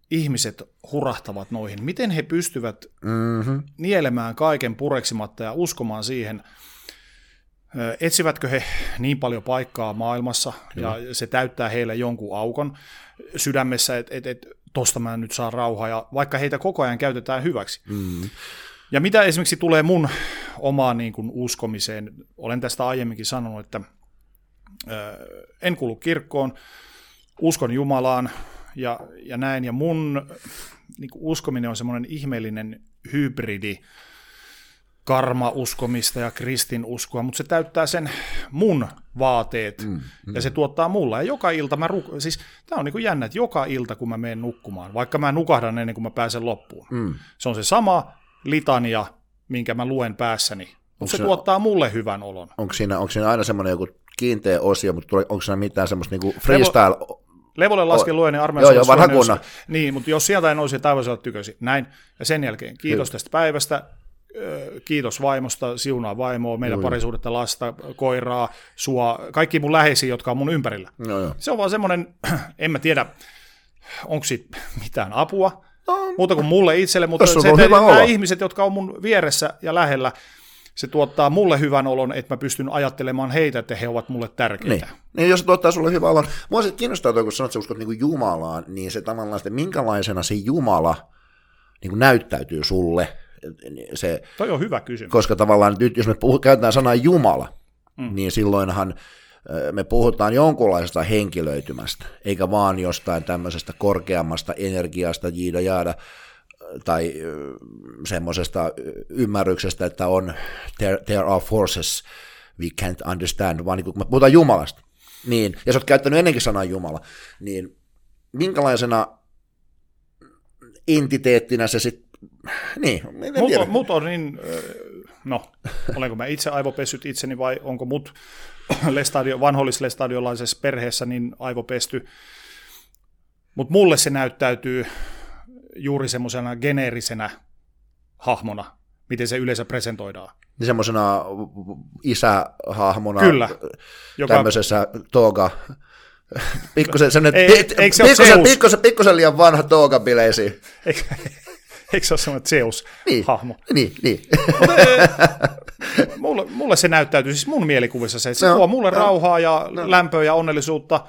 ihmiset hurahtavat noihin? Miten he pystyvät mm-hmm. nielemään kaiken pureksimatta ja uskomaan siihen? Etsivätkö he niin paljon paikkaa maailmassa, Kyllä. ja se täyttää heille jonkun aukon sydämessä, että et, et, tosta mä nyt saan rauhaa, ja vaikka heitä koko ajan käytetään hyväksi. Mm. Ja mitä esimerkiksi tulee mun omaan niin kuin uskomiseen, olen tästä aiemminkin sanonut, että ö, en kuulu kirkkoon, uskon Jumalaan ja, ja näin, ja mun niin kuin uskominen on semmoinen ihmeellinen hybridi karma-uskomista ja kristinuskoa, mutta se täyttää sen mun vaateet, mm, mm. ja se tuottaa mulla. Ja joka ilta mä, ruk- siis tää on niin kuin jännä, että joka ilta kun mä menen nukkumaan, vaikka mä nukahdan ennen kuin mä pääsen loppuun, mm. se on se sama litania, minkä mä luen päässäni, mutta se, se tuottaa mulle hyvän olon. Onko siinä, onko siinä aina semmoinen joku kiinteä osio, mutta onko siinä mitään semmoista niinku freestyle? Levo, Levolle lasken luen, niin armeijassa joo, joo, vanha kunna. Niin, mutta jos sieltä ei nousi, taivaan tykösi. Näin, ja sen jälkeen kiitos Kyllä. tästä päivästä, kiitos vaimosta, siunaa vaimoa, meidän Kyllä. parisuudetta, lasta, koiraa, sua, kaikki mun läheisiä, jotka on mun ympärillä. Joo, joo. Se on vaan semmoinen, en mä tiedä, onko siitä mitään apua, no, muuta kuin mulle itselle, mutta se, nämä ihmiset, jotka on mun vieressä ja lähellä, se tuottaa mulle hyvän olon, että mä pystyn ajattelemaan heitä, että he ovat mulle tärkeitä. Niin, niin jos se tuottaa sulle hyvän olon. Mua se kiinnostaa, kun sanot, että sä uskot niin kuin Jumalaan, niin se tavallaan, että minkälaisena se Jumala niin kuin näyttäytyy sulle. Se, toi on hyvä kysymys. Koska tavallaan nyt, jos me puhut, käytetään sanaa Jumala, mm. niin silloinhan me puhutaan jonkunlaisesta henkilöitymästä, eikä vaan jostain tämmöisestä korkeammasta energiasta, jiida jaada, tai semmoisesta ymmärryksestä, että on there, there are forces we can't understand, vaan niin kun me puhutaan Jumalasta. Niin, ja sä oot käyttänyt ennenkin sanaa Jumala, niin minkälaisena entiteettinä se sitten, niin, mut on, mut on niin, no, olenko mä itse aivopessyt itseni vai onko mut lestadio, vanhollislestadiolaisessa perheessä niin aivopesty, mutta mulle se näyttäytyy juuri semmoisena geneerisenä hahmona, miten se yleensä presentoidaan. Niin semmoisena isähahmona Kyllä, joka tämmöisessä toga, pikkusen, ei, pikkusen, pikkusen, pikkusen, pikkusen liian vanha toga-bileisiin. Eikö, eikö se ole semmoinen Zeus-hahmo? Niin, niin. mulle, mulle se näyttäytyy, siis mun mielikuvissa se, että se no, tuo mulle no, rauhaa ja no. lämpöä ja onnellisuutta.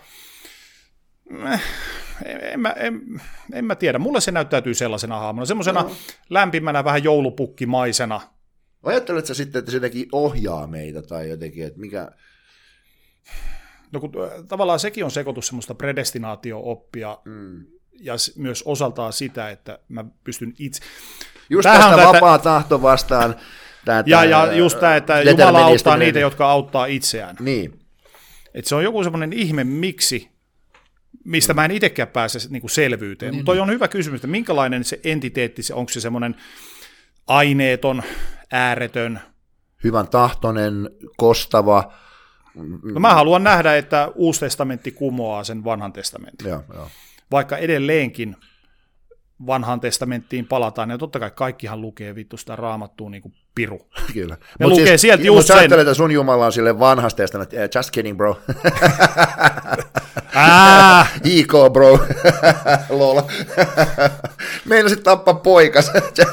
En mä, en, en mä tiedä, mulle se näyttäytyy sellaisena hahmona, semmoisena no. lämpimänä, vähän joulupukkimaisena. Ajatteletko sä sitten, että se jotenkin ohjaa meitä tai jotenkin, että mikä... No kun tavallaan sekin on sekoitus semmoista predestinaatio-oppia mm. ja myös osaltaan sitä, että mä pystyn itse... Just Tähän tästä vapaa tätä... tahto vastaan. Tätä ja, ja just tämä, että Jumala auttaa niitä, jotka auttaa itseään. Niin. Että se on joku semmoinen ihme miksi, mistä mä en itsekään pääse niin kuin selvyyteen. Niin, mutta toi on hyvä kysymys, että minkälainen se entiteetti, se, onko se semmoinen aineeton, ääretön. Hyvän tahtoinen, kostava. No mä haluan nähdä, että Uusi testamentti kumoaa sen vanhan testamentin. Joo, joo. Vaikka edelleenkin vanhaan testamenttiin palataan, ja totta kai kaikkihan lukee vittu sitä raamattua niin kuin piru. Kyllä. Ne mut lukee siis, sieltä just sen. Mutta sä ajattelet, että sun Jumala on sille vanhasta testamenttia, just kidding bro. I K bro. Lol. Meinasit tappaa poikas.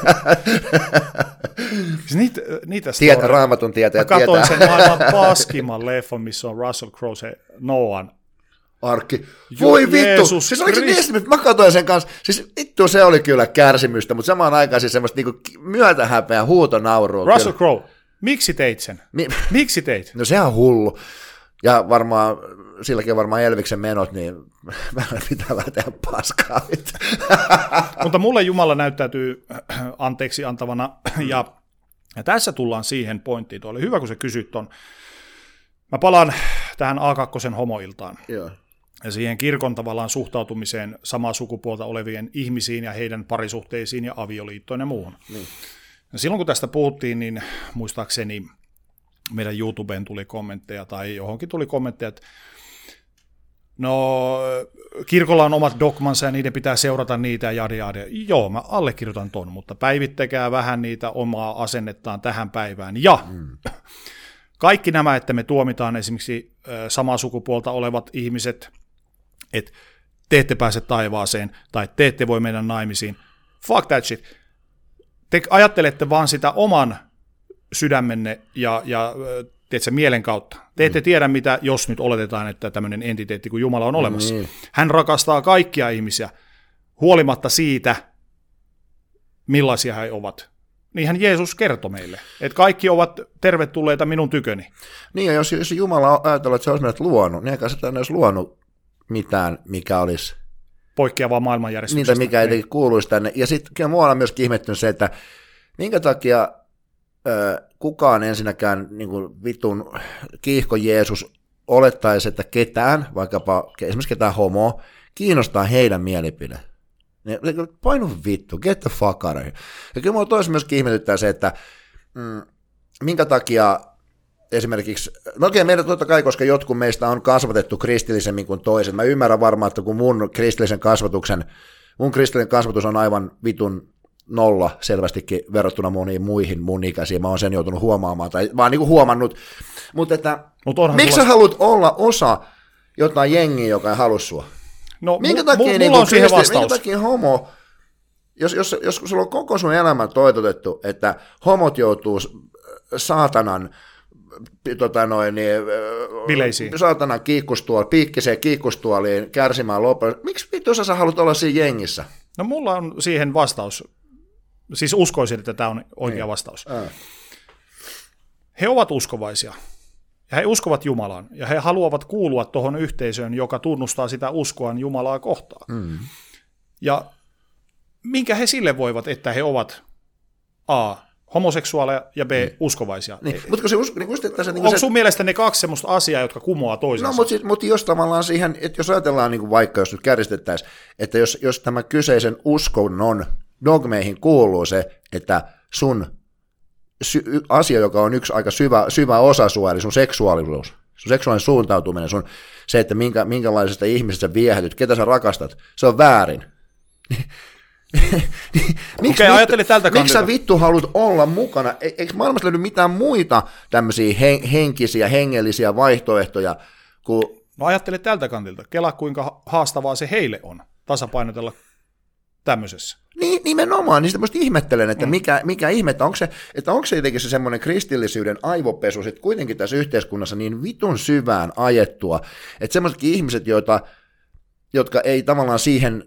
niitä, niitä Tiet, raamatun tietäjät tietää. Mä katsoin tietää. sen maailman paskimman leffon, missä on Russell Crowe, se Noan arkki. Voi vittu, siis oliko se viesti, mä katsoin sen kanssa, siis vittu se oli kyllä kärsimystä, mutta samaan aikaan siis semmoista niinku myötähäpeä huutonaurua. Russell Crowe, miksi teit sen? Mi- miksi teit? No sehän on hullu. Ja varmaan, silläkin on varmaan Elviksen menot, niin vähän pitää vähän tehdä paskaa. Mutta mulle Jumala näyttäytyy anteeksi antavana, ja, ja tässä tullaan siihen pointtiin, tuo oli hyvä, kun sä kysyt ton. Mä palaan tähän A kaksi homoiltaan. Joo. Ja siihen kirkon tavallaan suhtautumiseen samaa sukupuolta olevien ihmisiin ja heidän parisuhteisiin ja avioliittoon ja muuhun. Niin. Ja silloin kun tästä puhuttiin, niin muistaakseni meidän YouTubeen tuli kommentteja tai johonkin tuli kommentteja, että no kirkolla on omat dogmansa ja niiden pitää seurata niitä ja jade jade. Joo, mä allekirjoitan ton, mutta päivittäkää vähän niitä omaa asennettaan tähän päivään. Ja mm. kaikki nämä, että me tuomitaan esimerkiksi samaa sukupuolta olevat ihmiset, että te ette pääse taivaaseen, tai te ette voi mennä naimisiin. Fuck that shit. Te ajattelette vaan sitä oman sydämenne ja, ja tiedätkö, mielen kautta. Te ette mm. tiedä, mitä, jos nyt oletetaan, että tämmöinen entiteetti kuin Jumala on olemassa. Mm. Hän rakastaa kaikkia ihmisiä, huolimatta siitä, millaisia he ovat. Niinhän Jeesus kertoi meille, että kaikki ovat tervetulleita minun tyköni. Niin, ja jos, jos Jumala ajatellaan, että se olisi meidät luonut, niin eikä se olisi luonut mitään, mikä olisi poikkeavaa maailmanjärjestyksestä. Niitä, mikä ei kuuluisi tänne. Ja sitten kyllä mua on myöskin ihmettynyt se, että minkä takia ö, kukaan ensinnäkään niin kuin vitun kiihko Jeesus olettaisi, että ketään, vaikkapa esimerkiksi ketään homoa, kiinnostaa heidän mielipide. Painu vittu, get the fuck out of here. Ja kyllä mua toisi myöskin ihmetyttää se, että mm, minkä takia esimerkiksi, no okei, meidän totta kai, koska jotkut meistä on kasvatettu kristillisemmin kuin toiset. Mä ymmärrän varmaan, että kun mun kristillisen kasvatuksen, mun kristillinen kasvatus on aivan vitun nolla selvästikin verrattuna moniin muihin mun ikäisiin. Mä oon sen joutunut huomaamaan, tai mä oon niinku huomannut. Mutta että, Mut miksi sä haluat olla osa jotain jengiä, joka ei halua sua? No, minkä m- takia, m- niin mulla on siihen vastaus. Minkä takia homo, jos, jos, jos sulla on koko sun elämän toitotettu, että homot joutuu saatanan tota noin, niin, bileisiin. Saatanan kiikkustuoliin, piikkiseen kiikkustuoliin kärsimään loppuun. Miksi vittu sä haluat olla siinä jengissä? No mulla on siihen vastaus. Siis uskoisin, että tämä on oikea niin. vastaus. Ää. He ovat uskovaisia. Ja he uskovat Jumalaan. Ja he haluavat kuulua tuohon yhteisöön, joka tunnustaa sitä uskoaan Jumalaa kohtaan. Mm. Ja minkä he sille voivat, että he ovat A, homoseksuaaleja ja B, mm. uskovaisia. Niin, mutta kun se usko, niin että se, niin onko se, sun mielestä ne kaksi semmoista asiaa, jotka kumoaa toisensa? No, mutta, siis, mutta jos tavallaan siihen, että jos ajatellaan niin kuin vaikka, jos nyt kärjistettäisiin, että jos, jos tämä kyseisen uskonnon dogmeihin kuuluu se, että sun sy- asia, joka on yksi aika syvä, syvä osa sua, eli sun seksuaalisuus, sun seksuaalinen suuntautuminen, sun, se, että minkä, minkälaisesta ihmisestä sä viehätyt, ketä sä rakastat, se on väärin. Miksi okay, vittu, miksi sä vittu haluat olla mukana? E- eikö maailmassa löydy mitään muita tämmöisiä hen- henkisiä, hengellisiä vaihtoehtoja? Kun... No ajattele tältä kantilta. Kela kuinka haastavaa se heille on tasapainotella tämmöisessä. Niin, nimenomaan, niin sitä musta ihmettelen, että mm. mikä, mikä ihme, että onko se, että onko se jotenkin se semmoinen kristillisyyden aivopesu sitten kuitenkin tässä yhteiskunnassa niin vitun syvään ajettua, että semmoisetkin ihmiset, joita, jotka ei tavallaan siihen...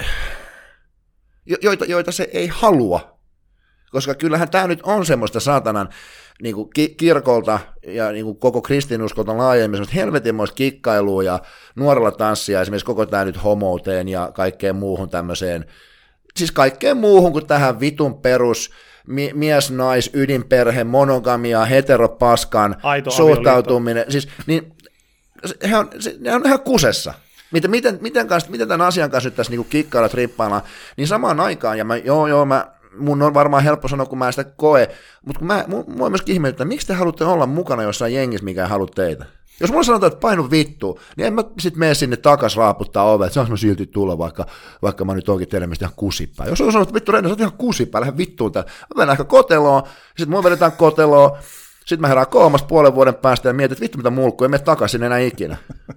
Joita, joita se ei halua, koska kyllähän tämä nyt on semmoista saatanan niin kuin ki- kirkolta ja niin kuin koko kristinuskolta laajemmin semmoista helvetinmoista kikkailua ja nuorella tanssia, esimerkiksi koko tämä nyt homouteen ja kaikkeen muuhun tämmöiseen, siis kaikkeen muuhun kuin tähän vitun perus mie- mies, nais, ydinperhe, monogamia, heteropaskan, aito suhtautuminen, siis niin he on, se, ne on ihan kusessa. Miten, miten, miten, kanssa, miten tämän asian kanssa nyt tässä niin kikkailla, trippaillaan, niin samaan aikaan, ja mä, joo, joo, mä, mun on varmaan helppo sanoa, kun mä en sitä koe, mutta kun mä, mua on myöskin ihmetyttää, miksi te haluatte olla mukana jossain jengissä, mikä ei halua teitä? Jos mulla sanotaan, että painu vittu, niin en mä sit mene sinne takas raaputtaa ovea, että saanko mä silti tulla, vaikka, vaikka mä nyt onkin teille mielestä ihan kusipää. Jos on sanonut, että vittu Reino, sä oot ihan kusipää, lähden vittuun täällä. Mä menen ehkä koteloon, sit mun vedetään koteloon, sit mä herään kolmasta puolen vuoden päästä ja mietin, että vittu mitä mulkku, en mene takaisin enää ikinä.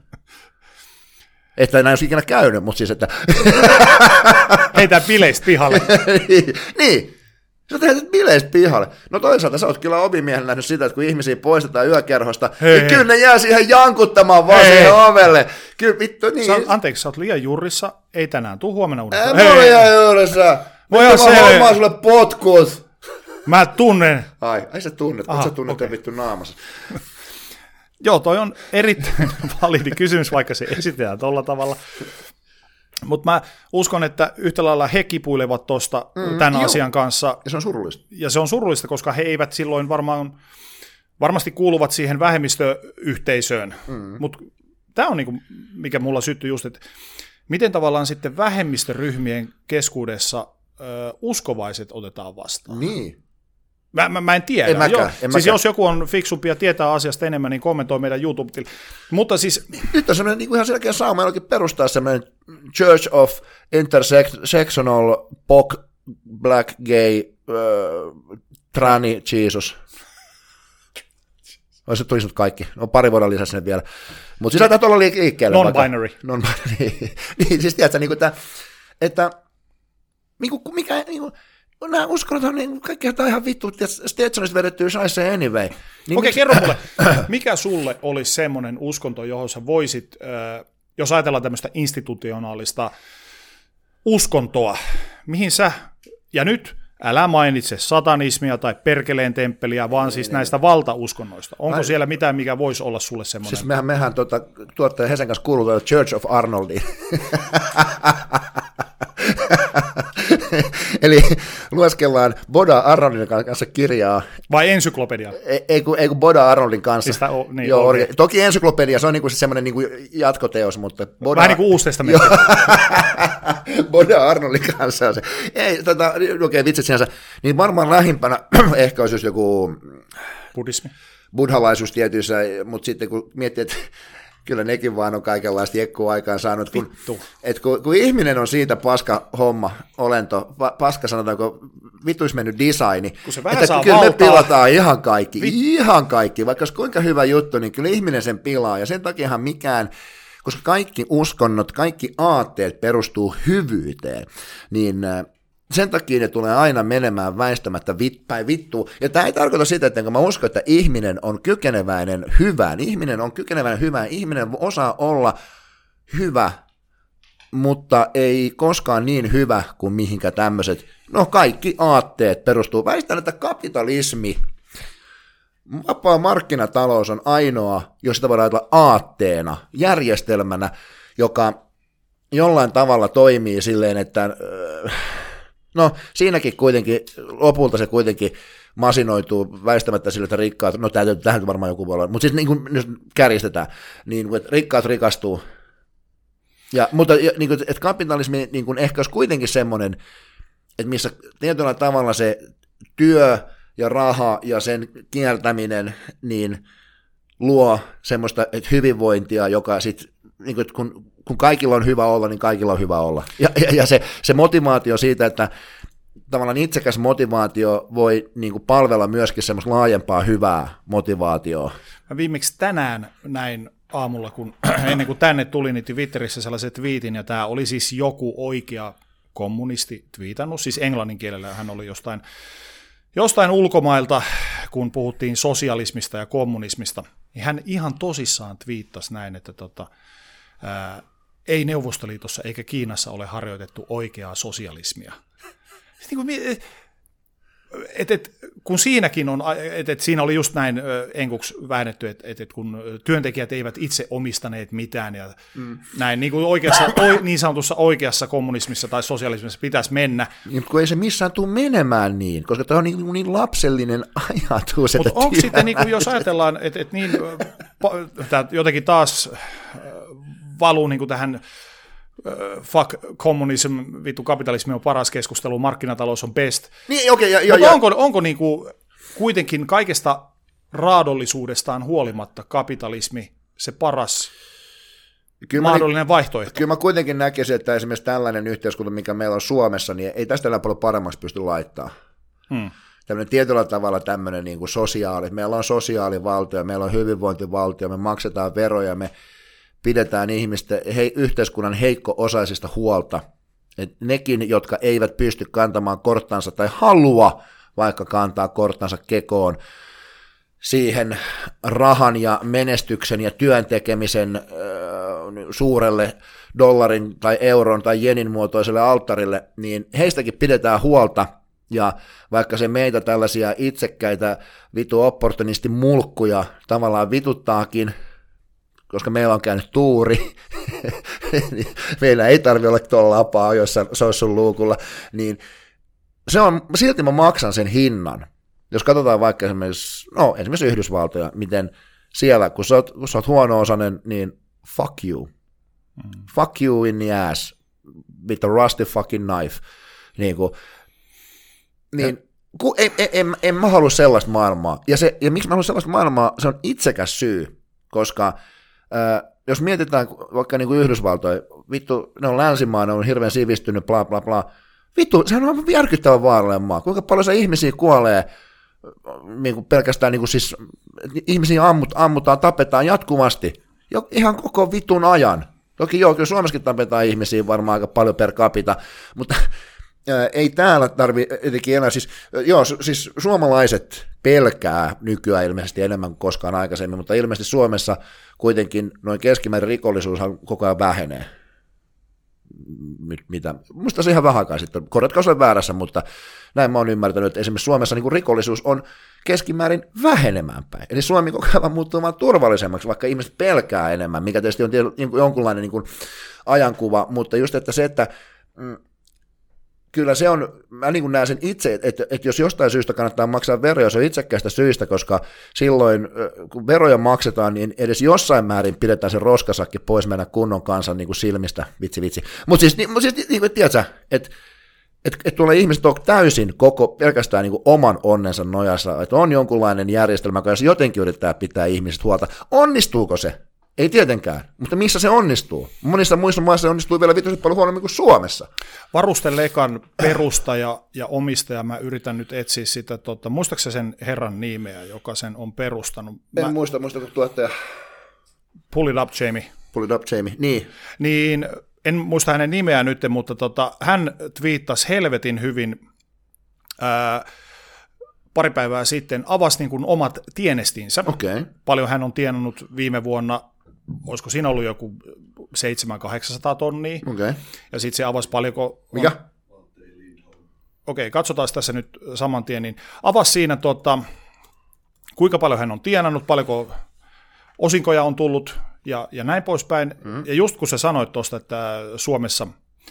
Että enää olisi ikinä käynyt, mutta siis, että... Heitään bileistä pihalle. niin, niin, sä teet bileistä pihalle. No toisaalta sä oot kyllä ovimiehen nähnyt sitä, että kun ihmisiä poistetaan yökerhosta, hei, niin hei. Kyllä ne jää siihen jankuttamaan vaan hei. Siihen ovelle. Kyllä vittu niin. Sä, anteeksi, sä oot liian juurissa, ei tänään, tuu huomenna uudestaan. Ei mulla liian juurissa. Vittu mä hommaan sulle potkut. Mä tunnen. Ai, ai sä tunnet, kun sä tunnet okay. Vittu naamassa. Joo, toi on erittäin validi kysymys, vaikka se esitetään tuolla tavalla. Mutta mä uskon, että yhtä lailla he kipuilevat tuosta mm, tämän joo. asian kanssa. Ja se on surullista. Ja se on surullista, koska he eivät silloin varmaan, varmasti kuuluvat siihen vähemmistöyhteisöön. Mm. Mutta tämä on niinku, mikä mulla syttyi just, että miten tavallaan sitten vähemmistöryhmien keskuudessa ö, uskovaiset otetaan vastaan. Niin. Mä, mä, mä en tiedä. En mäkään, jo, en siis mäkään. Jos joku on fiksumpi ja tietää asiasta enemmän, niin kommentoi meidän YouTube-tilille. Mutta siis... Nyt on semmoinen niin ihan selkeä sauma, jollakin perustaa semmoinen Church of Intersectional Pok Black Gay uh, Trani Jesus. Olisi tuli sinut kaikki. No pari vuoden lisäsi sinne vielä. Mutta siis taitaa olla liikkeelle. Non-binary. Non-binary. niin, siis tiedätkö, niin että, että niin kuin, mikä, niin kuin, nämä uskonnot, niin kaikki on ihan vittu, että Stetsonista vedettyy shaisee anyway. Niin Okei, miksi... kerro mulle, mikä sulle olisi semmoinen uskonto, johon sä voisit, äh, jos ajatellaan tämmöistä institutionaalista uskontoa, mihin sä, ja nyt älä mainitse satanismia tai perkeleen temppeliä, vaan ei, siis ei, näistä ei. valtauskonnoista. Onko Mä... siellä mitään, mikä voisi olla sulle semmoinen? Siis mehän, mehän tuota, tuottaja Hesen kanssa kuuluu Church of Arnoldiin. Eli lueskellaan Boda Arnoldin kanssa kirjaa. Vai ensyklopedia? Ei, ei, kun, ei kun Boda Arnoldin kanssa. Siis o, niin, Joo, okay. Toki ensyklopedia, se on niinku semmoinen niinku jatkoteos, mutta... Boda... Vähän niin kuin Uusi testamentti. Boda Arnoldin kanssa on se. Ei, tota, okei, okay, vitsit sinänsä. Niin varmaan lähimpänä ehkä olisi just joku... Buddhismi. Buddhalaisuus tietyissä, mutta sitten kun miettii, että kyllä nekin vaan on kaikenlaista jekkua aikaan saanut. Kun, et kun, kun ihminen on siitä paska homma, olento, paska sanotaanko, vituis mennyt designi, että kyllä valtaa. Me pilataan ihan kaikki, Vit... ihan kaikki, vaikka olisi kuinka hyvä juttu, niin kyllä ihminen sen pilaa, ja sen takiahan mikään, koska kaikki uskonnot, kaikki aatteet perustuu hyvyyteen, niin sen takia ne tulee aina menemään väistämättä vit, päin vittuun. Ja tämä ei tarkoita sitä, että mä uskon, että ihminen on kykeneväinen hyvään. Ihminen on kykeneväinen hyvään. Ihminen osaa olla hyvä, mutta ei koskaan niin hyvä kuin mihinkä tämmöiset. No kaikki aatteet perustuu. Väistän, että kapitalismi, vapaa markkinatalous on ainoa, jos sitä voidaan ajatella aatteena, järjestelmänä, joka jollain tavalla toimii silleen, että... No siinäkin kuitenkin, lopulta se kuitenkin masinoituu väistämättä sille, että rikkaat, no tähän tähän varmaan joku voi olla, mutta siis niin kuin, jos kärjistetään, niin että rikkaat rikastuu. Ja, mutta niin kuin, että kapitalismi niin kuin ehkä olisi kuitenkin semmoinen, että missä tietyllä tavalla se työ ja raha ja sen kieltäminen niin luo semmoista että hyvinvointia, joka sitten, niin kuin, kun kun kaikilla on hyvä olla, niin kaikilla on hyvä olla. Ja, ja, ja se, se motivaatio siitä, että tavallaan itsekäs motivaatio voi niin kuin palvella myöskin semmoista laajempaa hyvää motivaatioa. Mä viimeksi tänään näin aamulla, kun ennen kuin tänne tuli, niin Twitterissä sellaisen twiitin, ja tämä oli siis joku oikea kommunisti twiitannut, siis englannin kielellä hän oli jostain, jostain ulkomailta, kun puhuttiin sosialismista ja kommunismista, niin hän ihan tosissaan twiittasi näin, että tota, ää, ei Neuvostoliitossa eikä Kiinassa ole harjoitettu oikeaa sosialismia. Et, et, kun siinäkin on, et, et siinä oli just näin enkuksi väännetty, että et, et kun työntekijät eivät itse omistaneet mitään ja mm. näin, niin kuin oikeassa, o, niin sanotussa oikeassa kommunismissa tai sosialismissa pitäisi mennä. Niin, kun ei se missään tule menemään niin, koska tämä on niin, niin lapsellinen ajatus. Mutta onko sitten, niin kuin, jos ajatellaan, että et niin, jotenkin taas valuu niin kuin tähän fuck communism, vittu kapitalismi on paras keskustelu, markkinatalous on best. Niin, okay, ja, ja, Mutta ja. onko, onko niinku kuitenkin kaikesta raadollisuudestaan huolimatta kapitalismi se paras kyllä mahdollinen mä, vaihtoehto? Kyllä mä kuitenkin näkisin, että esimerkiksi tällainen yhteiskunta, mikä meillä on Suomessa, niin ei tästä enää paljon paremmaksi pysty laittaa. Hmm. Tämmöinen tietyllä tavalla tämmöinen niin kuin sosiaali, meillä on sosiaalivaltio, meillä on hyvinvointivaltio, me maksetaan veroja, me pidetään ihmisten, hei, yhteiskunnan heikko-osaisista huolta. Et nekin, jotka eivät pysty kantamaan korttansa tai halua vaikka kantaa korttansa kekoon siihen rahan ja menestyksen ja työn tekemisen äh, suurelle dollarin tai euron tai jenin muotoiselle alttarille, niin heistäkin pidetään huolta. Ja vaikka se meitä tällaisia itsekkäitä vitu opportunistimulkkuja tavallaan vituttaakin, koska meillä on käynyt tuuri, niin meillä ei tarvitse olla tuolla lapaa jossain soissun luukulla, niin se on, silti mä maksan sen hinnan. Jos katsotaan vaikka esimerkiksi, no esimerkiksi Yhdysvaltoja, miten siellä, kun sä oot, kun sä oot huono-osainen, niin fuck you. Mm. Fuck you in the ass with a rusty fucking knife. Niin kuin, niin, kun, en, en, en, en mä halua sellaista maailmaa. Ja, se, ja miksi mä haluan sellaista maailmaa, se on itsekäs syy, koska Äh, jos mietitään vaikka niin kuin Yhdysvaltoja, vittu, ne on länsimaa, ne on hirveän sivistynyt, bla bla bla, vittu, sehän on järkyttävän vaarallinen maa, kuinka paljon se ihmisiä kuolee niin kuin pelkästään niin kuin siis, ihmisiä ammut, ammutaan, tapetaan jatkuvasti, jo, ihan koko vitun ajan. Toki joo, kyllä Suomessakin tapetaan ihmisiä varmaan aika paljon per capita, mutta ää, ei täällä tarvitse etenkin enää, siis, joo, siis suomalaiset pelkää nykyään ilmeisesti enemmän kuin koskaan aikaisemmin, mutta ilmeisesti Suomessa kuitenkin noin keskimäärin rikollisuushan koko ajan vähenee. Mitä? Musta se ihan vähän aikaa sitten, korjatkaa olen väärässä, mutta näin mä oon ymmärtänyt, että esimerkiksi Suomessa niin kuin rikollisuus on keskimäärin vähenemään päin. Eli Suomi koko ajan muuttuu vaan turvallisemmaksi, vaikka ihmiset pelkää enemmän, mikä tietysti on jonkunlainen niin kuin ajankuva, mutta just että se, että mm, kyllä se on, mä niin kuin näen sen itse, että, että jos jostain syystä kannattaa maksaa veroja, se on itsekkäistä syistä, koska silloin kun veroja maksetaan, niin edes jossain määrin pidetään se roskasakki pois meidän kunnon kansan niin kuin silmistä, vitsi vitsi. Mutta siis, niin, siis niin kuin tiedätkö, että että et tuolla ihmiset on täysin koko, pelkästään niin kuin oman onnensa nojassa, että on jonkunlainen järjestelmä, jossa jotenkin yrittää pitää ihmiset huolta. Onnistuuko se? Ei tietenkään, mutta missä se onnistuu? Monissa muissa maissa se onnistuu vielä vitosen paljon huonommin kuin Suomessa. Varustelekan perustaja ja omistaja, mä yritän nyt etsiä sitä, tota, muistaaksä sen herran nimeä, joka sen on perustanut? En mä... muista, muistako tuottaja? Pull it up, Jamie. Pull it up, Jamie, niin. Niin, en muista hänen nimeään nyt, mutta tota, hän twiittasi helvetin hyvin ää, pari päivää sitten, avasi niin kuin omat tienestinsä. Okay. Paljon hän on tienannut viime vuonna, olisiko siinä ollut joku seitsemän kahdeksansataa tonnia, okay. Ja sitten se avasi paljonko... Mikä? Okei, okay, katsotaan tässä nyt saman tien, niin avasi siinä, tota, kuinka paljon hän on tienannut, paljonko osinkoja on tullut, ja, ja näin poispäin. Mm. Ja just kun sä sanoit tuosta, että Suomessa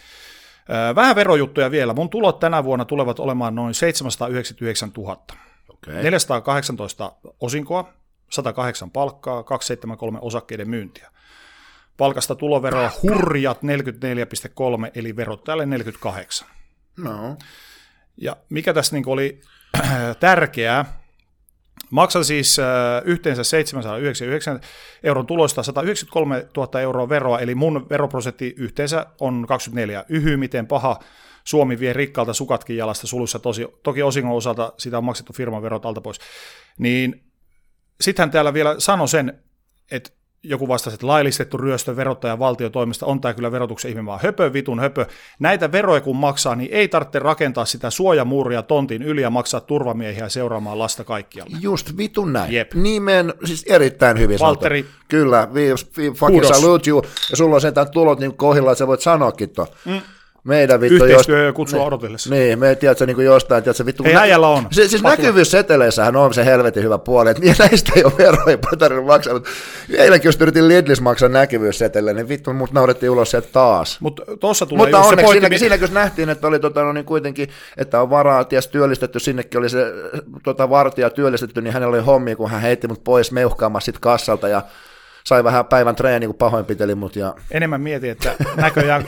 ää, vähän verojuttuja vielä. Mun tulot tänä vuonna tulevat olemaan noin seitsemänsataayhdeksänkymmentäyhdeksäntuhatta. Okay. neljäsataakahdeksantoista osinkoa, sata kahdeksan palkkaa, kaksisataaseitsemänkymmentäkolme osakkeiden myyntiä. Palkasta tuloveroa hurjat neljäkymmentäneljä pilkku kolme, eli verottajalle neljäkymmentäkahdeksan. No. Ja mikä tässä niin oli tärkeää, maksan siis yhteensä seitsemänsataayhdeksänkymmentäyhdeksän euron tuloista sata yhdeksänkymmentäkolmetuhatta euroa veroa, eli mun veroprosentti yhteensä on kaksikymmentäneljä. Yhy, miten paha, Suomi vie rikkaalta sukatkin jalasta sulussa, tosi, toki osingon osalta sitä on maksettu firman verot alta pois. Niin sitten täällä vielä sanoi sen, että joku vastasi, että laillistettu ryöstö verottajan valtiotoimista on tämä kyllä verotuksen ihmemaa. Höpö, vitun höpö. Näitä veroja kun maksaa, niin ei tarvitse rakentaa sitä suojamuuria tontin yli ja maksaa turvamiehiä seuraamaan lasta kaikkialle. Just vitun näin. Jep. Nimen, siis erittäin hyvin Valtteri, sanottu. Kyllä, we, we fucking salute you. Ja sulla on sentään tulot niin kohdilla, että sä voit sanoakin tuon. Mm. Meidän vittu yhteistyö ja kutsua odotellessa. Niin, me tiedätkö niin jostain, tiedätkö vittu. Ei äijällä on. Se, siis näkyvyysseteleissähän on se helvetin hyvä puoli, että näistä ei ole veroja tarvinnut maksaa, mutta eilenkin jos yritin Lidlis maksaa näkyvyyssetelle, niin vittu mut naurettiin ulos sieltä taas. Mut tossa tulee mutta onneksi pointti, siinäkin, siinäkin jos nähtiin, että oli tota, no niin kuitenkin, että on varaa, ties työllistetty, sinnekin oli se tota, vartija työllistetty, niin hänellä oli hommia, kun hän heitti mut pois meuhkaamassa sit kassalta ja sai vähän päivän treeni, kun pahoinpiteli mut. Ja... Enemmän mietin, että näköjään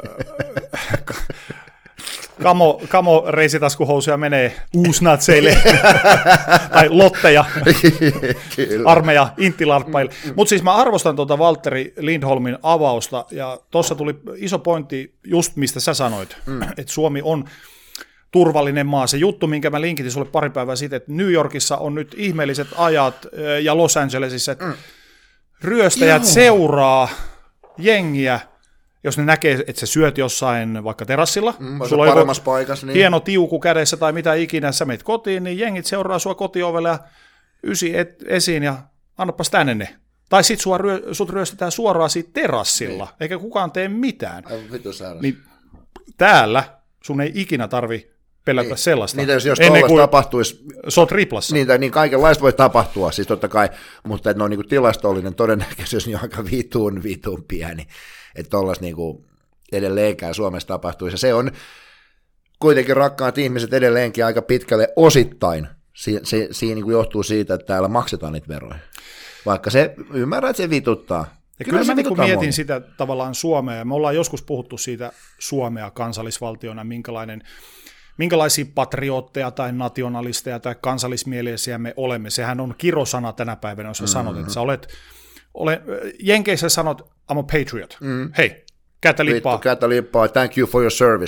Kamo, kamo reisitaskuhousuja menee uusnatseille tai lotteja, armeija, inttilarppaille. Mutta siis mä arvostan tuota Valtteri Lindholmin avausta, ja tuossa tuli iso pointti just mistä sä sanoit, mm. että Suomi on turvallinen maa. Se juttu, minkä mä linkitin sulle pari päivää sitten, että New Yorkissa on nyt ihmeelliset ajat ja Los Angelesissa, että mm. ryöstäjät Joo. seuraa jengiä, jos ne näkee, että sä syöt jossain vaikka terassilla, mm, sulla on joku paikassa, niin. hieno tiuku kädessä tai mitä ikinä, sä menet kotiin, niin jengit seuraa sua kotiovelle ja ysi et, esiin ja annapas tänne ne. Tai sit sua ryö, sut ryöstetään suoraan siitä terassilla, niin. eikä kukaan tee mitään. Niin, täällä sun ei ikinä tarvi pelätä niin. sellaista. Niitä jos, jos tollaista tapahtuisi, sä oot riplassa. Niitä, niin kaikenlaista voi tapahtua, siis totta kai, mutta että ne on niin kuin tilastollinen todennäköisyys niin aika vitun vitun pieni. Että tuollaista niinku edelleenkään Suomessa tapahtuisi. Ja se on kuitenkin rakkaat ihmiset edelleenkin aika pitkälle osittain. Si- se, siinä niinku johtuu siitä, että täällä maksetaan niitä veroja. Vaikka se, ymmärrän, että se vituttaa. Ja kyllä, kyllä mä niinku mietin moni. sitä tavallaan Suomea, ja me ollaan joskus puhuttu siitä Suomea kansallisvaltiona, minkälainen, minkälaisia patriotteja tai nationalisteja tai kansallismielisiä me olemme. Sehän on kirosana tänä päivänä, jos sä mm-hmm. sanot, että sä olet, ole, Jenkeissä sanot, I'm a patriot. Mm. Hei, käytä lippaa. Vittu, käytä lippaa, thank you for your service.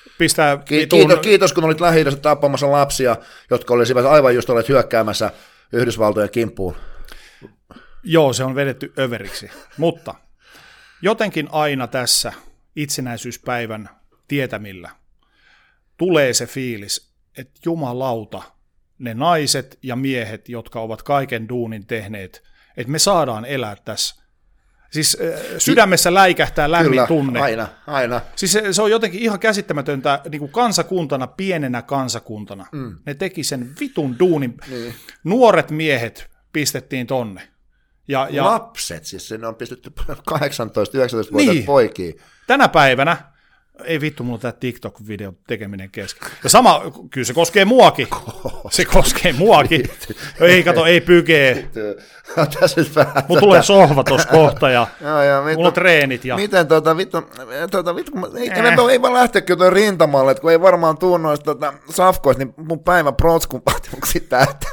pistää Ki- vitun... kiitos, kiitos, kun olit Lähi-idässä tappamassa lapsia, jotka olisivat aivan just olleet hyökkäämässä Yhdysvaltojen kimppuun. Joo, se on vedetty överiksi, mutta jotenkin aina tässä itsenäisyyspäivän tietämillä tulee se fiilis, että jumalauta, ne naiset ja miehet, jotka ovat kaiken duunin tehneet, että me saadaan elää tässä. Siis äh, sydämessä läikähtää lämmin Kyllä, tunne. aina, aina. Siis se, se on jotenkin ihan käsittämätöntä niin kuin kansakuntana, pienenä kansakuntana. Mm. Ne teki sen vitun duunin. Niin. Nuoret miehet pistettiin tonne. Ja, ja... Lapset, siis sinne on pistetty kahdeksantoista yhdeksäntoista-vuotiaat niin. Poikia. Tänä päivänä, ei vittu, mulla on tämä TikTok-videon tekeminen kesken. Ja sama, kyllä se koskee muakin. Se koskee muakin. Ei kato, ei pykee. Mulla tulee sohva tuossa kohta ja joo, joo, vittu, mulla on treenit. Ja... Miten tota vittu, tota, vittu ei, äh. ei, ei vaan lähteä kyllä rintamalle, että kun ei varmaan tuu noista tota, safkoista, niin mun päivän protskun vaatimuksia täyttä.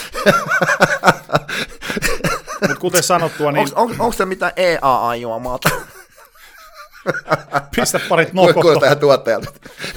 Mutta kuten sanottua, niin... Onko, onko, onko se mitään E A A-juomaata? Pistä parit nokot. Kuulostaa tuottajalta.